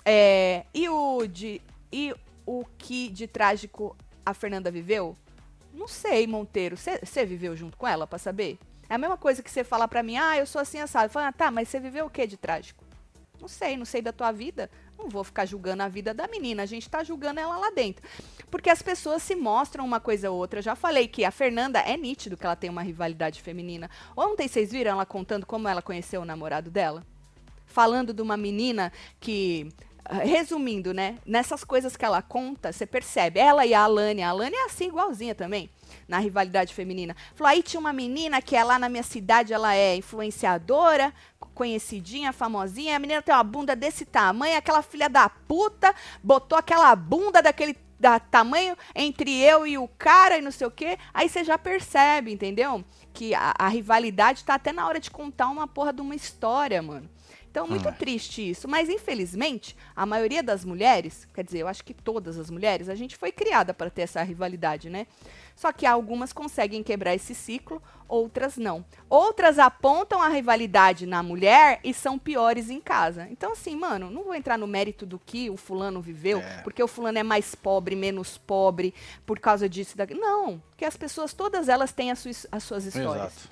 É, e o de... E o que de trágico a Fernanda viveu? Não sei, Monteiro. Você viveu junto com ela pra saber? É a mesma coisa que você falar pra mim, ah, eu sou assim assado. Fala, ah, tá, mas você viveu o que de trágico? Não sei, não sei da tua vida. Não vou ficar julgando a vida da menina. A gente tá julgando ela lá dentro. Porque as pessoas se mostram uma coisa ou outra. Eu já falei que a Fernanda é nítido que ela tem uma rivalidade feminina. Ontem vocês viram ela contando como ela conheceu o namorado dela? Falando de uma menina que... Resumindo, né? Nessas coisas que ela conta, você percebe. Ela e a Alane, a Alane é assim, igualzinha também, na rivalidade feminina. Falou, aí tinha uma menina que é lá na minha cidade, ela é influenciadora, conhecidinha, famosinha, a menina tem uma bunda desse tamanho, aquela filha da puta botou aquela bunda daquele da tamanho entre eu e o cara e não sei o quê. Aí você já percebe, entendeu? Que a, a rivalidade tá até na hora de contar uma porra de uma história, mano. Então, muito hum. triste isso. Mas, infelizmente, a maioria das mulheres, quer dizer, eu acho que todas as mulheres, a gente foi criada para ter essa rivalidade, né? Só que algumas conseguem quebrar esse ciclo, outras não. Outras apontam a rivalidade na mulher e são piores em casa. Então, assim, mano, não vou entrar no mérito do que o fulano viveu, é. porque o fulano é mais pobre, menos pobre, por causa disso e daquilo. Não, porque as pessoas, todas elas têm as suas, as suas histórias. Exato.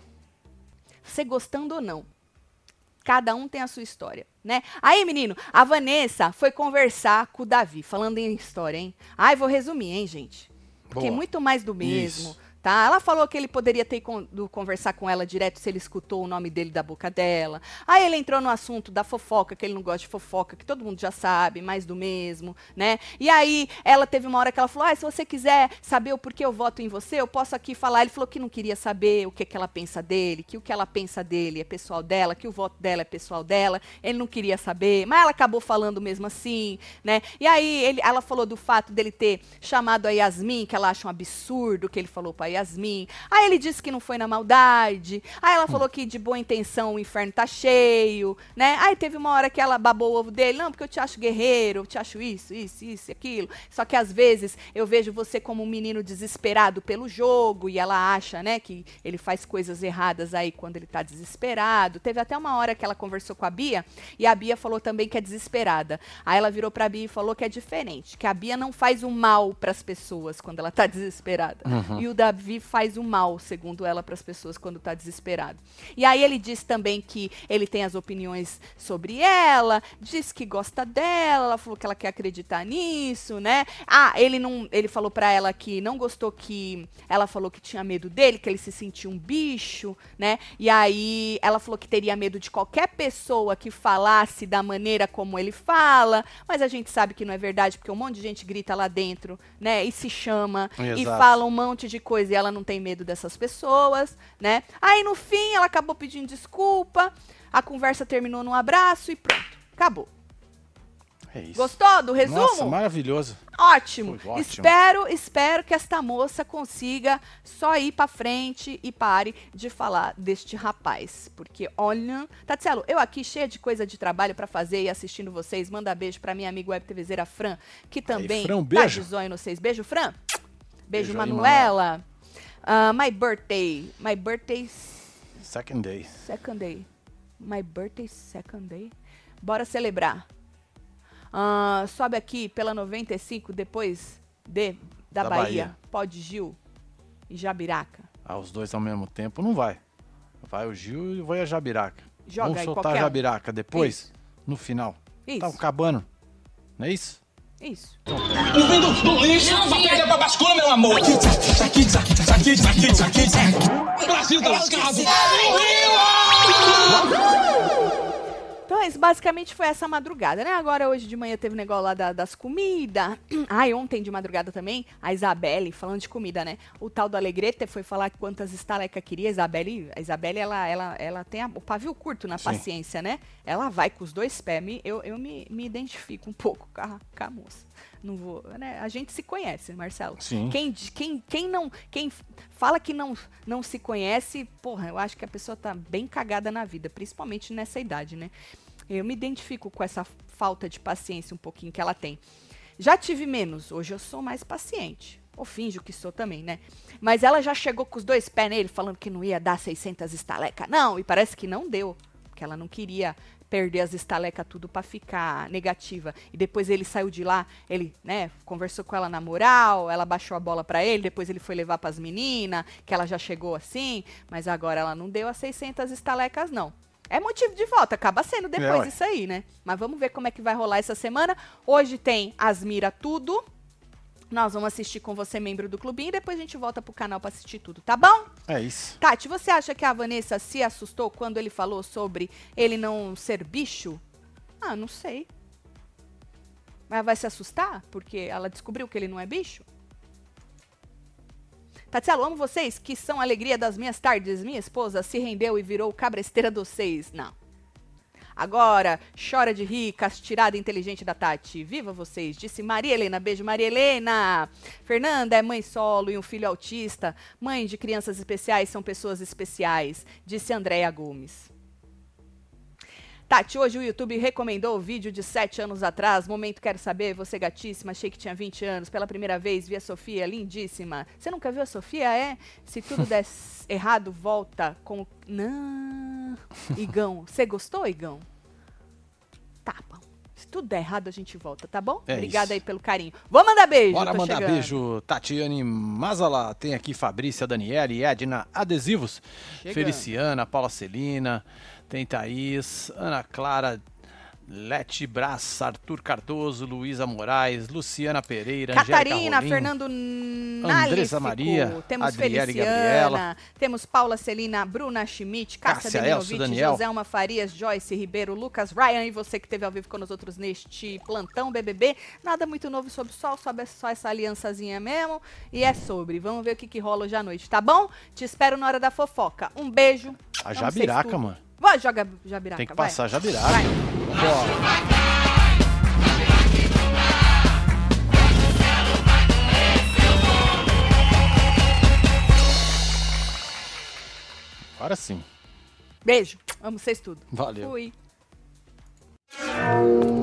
Você gostando ou não. Cada um tem a sua história, né? Aí, menino, a Vanessa foi conversar com o Davi, falando em história, hein? Ai, vou resumir, hein, gente? Porque é muito mais do mesmo, Isso. tá? Ela falou que ele poderia ter ido conversar com ela direto se ele escutou o nome dele da boca dela. Aí ele entrou no assunto da fofoca, que ele não gosta de fofoca, que todo mundo já sabe, mais do mesmo, né? E aí ela teve uma hora que ela falou, ah, se você quiser saber o porquê eu voto em você, eu posso aqui falar. Ele falou que não queria saber o que, que ela pensa dele, que o que ela pensa dele é pessoal dela, que o voto dela é pessoal dela. Ele não queria saber, mas ela acabou falando mesmo assim, né? E aí ele, ela falou do fato dele ter chamado a Yasmin, que ela acha um absurdo que ele falou pra Yasmin. Aí ele disse que não foi na maldade. Aí ela hum. falou que de boa intenção o inferno tá cheio, né? Aí teve uma hora que ela babou o ovo dele. Não, porque eu te acho guerreiro, eu te acho isso, isso, isso, aquilo. Só que às vezes eu vejo você como um menino desesperado pelo jogo e ela acha, né, que ele faz coisas erradas aí quando ele tá desesperado. Teve até uma hora que ela conversou com a Bia e a Bia falou também que é desesperada. Aí ela virou pra Bia e falou que é diferente, que a Bia não faz o mal pras pessoas quando ela tá desesperada. Uhum. E o Davi faz o mal, segundo ela, para as pessoas quando tá desesperado. E aí ele disse também que ele tem as opiniões sobre ela, disse que gosta dela, ela falou que ela quer acreditar nisso, né? Ah, ele não, ele falou para ela que não gostou que ela falou que tinha medo dele, que ele se sentia um bicho, né? E aí ela falou que teria medo de qualquer pessoa que falasse da maneira como ele fala, mas a gente sabe que não é verdade, porque um monte de gente grita lá dentro, né? E se chama, Exato. E fala um monte de coisa e ela não tem medo dessas pessoas, né? Aí no fim ela acabou pedindo desculpa, a conversa terminou num abraço e pronto, acabou. É isso. Gostou do resumo? Nossa, maravilhoso. Ótimo. Foi ótimo. Espero, espero que esta moça consiga só ir pra frente e pare de falar deste rapaz. Porque, olha... Tatselo, eu aqui cheia de coisa de trabalho pra fazer e assistindo vocês. Manda beijo pra minha amiga web TVzeira Fran, que também aí, Fran, um tá beijo. de zóio no seis. Beijo, Fran. Beijo, Beijo Manuela. Aí, uh, my birthday. My birthday... Second day. Second day. My birthday second day. Bora celebrar. Uh, sobe aqui pela noventa e cinco, depois de, da, da Bahia. Bahia. Pode Gil e Jabiraca. Ah, os dois ao mesmo tempo não vai. Vai o Gil e vai a Jabiraca. Joga Vamos aí soltar qualquer a um. Jabiraca depois, Isso. no final. Isso. Tá acabando. Não é isso? Isso. No meio do, do lixo, vai perder pra bascula, meu amor. O Brasil tá lascado. Então, isso basicamente foi essa madrugada, né? Agora, hoje de manhã, teve negócio lá da- das comidas. Ai, ontem de madrugada também, a Isabelle, falando de comida, né? O tal do Alegrete foi falar quantas estalecas queria. A Isabelle, a Isabelle ela, ela, ela tem a- o pavio curto na Sim. paciência, né? Ela vai com os dois pés. Me- eu eu me, me identifico um pouco com a, com a moça. Não vou, né? A gente se conhece, Marcelo. Sim. Quem, d- quem, quem não, quem fala que não, não se conhece, porra, eu acho que a pessoa tá bem cagada na vida, principalmente nessa idade, né? Eu me identifico com essa falta de paciência um pouquinho que ela tem. Já tive menos, hoje eu sou mais paciente. Ou finjo que sou também, né? Mas ela já chegou com os dois pés nele, falando que não ia dar seiscentas estalecas. Não, e parece que não deu, porque ela não queria perder as estalecas tudo pra ficar negativa. E depois ele saiu de lá, ele, né, conversou com ela na moral, ela baixou a bola pra ele, depois ele foi levar pras meninas, que ela já chegou assim, mas agora ela não deu as seiscentas estalecas, não. É motivo de volta, acaba sendo É, depois ué. isso aí, né? Mas vamos ver como é que vai rolar essa semana. Hoje tem Asmira Tudo. Nós vamos assistir com você, membro do clubinho, e depois a gente volta pro canal pra assistir tudo, tá bom? É isso. Tati, você acha que a Vanessa se assustou quando ele falou sobre ele não ser bicho? Ah, não sei. Mas vai se assustar? Porque ela descobriu que ele não é bicho? Tatielo, amo vocês, que são a alegria das minhas tardes. Minha esposa se rendeu e virou cabresteira dos seis. Não. Agora, chora de rir, castirada inteligente da Tati. Viva vocês, disse Maria Helena. Beijo, Maria Helena. Fernanda é mãe solo e um filho autista. Mãe de crianças especiais são pessoas especiais, disse Andréia Gomes. Tati, hoje o YouTube recomendou o vídeo de sete anos atrás. Momento quero saber, você gatíssima, achei que tinha vinte anos. Pela primeira vez vi a Sofia, lindíssima. Você nunca viu a Sofia, é? Se tudo der errado, volta com o... Não. Igão, você gostou, Igão? Tá bom. Se tudo der errado, a gente volta, tá bom? É Obrigada isso. aí pelo carinho. Vou mandar beijo. Bora tô mandar chegando. beijo, Tatiane Mazala. Tem aqui Fabrícia, Daniele, Edna Adesivos, Chegando. Feliciana, Paula Celina, tem Thaís, Ana Clara, Lete Brás, Arthur Cardoso, Luísa Moraes, Luciana Pereira, Catarina, Angélica Rolim, Fernando Nálifico, Andressa Maria, temos Adriele Feliciana, Gabriela, temos Paula Celina, Bruna Schmidt, Cássia Cássia, Deminovich, Elcio, Daniel. Joselma Farias, Joyce Ribeiro, Lucas Ryan e você que esteve ao vivo com nós outros neste plantão B B B. Nada muito novo sobre o sol, sobre só essa aliançazinha mesmo. E é sobre. Vamos ver o que, que rola hoje à noite, tá bom? Te espero na hora da fofoca. Um beijo. A Amo Jabiraca, vocês tudo. mano. Vai, joga Jabiraca, Tem que vai. passar a Jabiraca. Vai. Bora. Agora sim. Beijo. Amo vocês tudo. Valeu. Fui.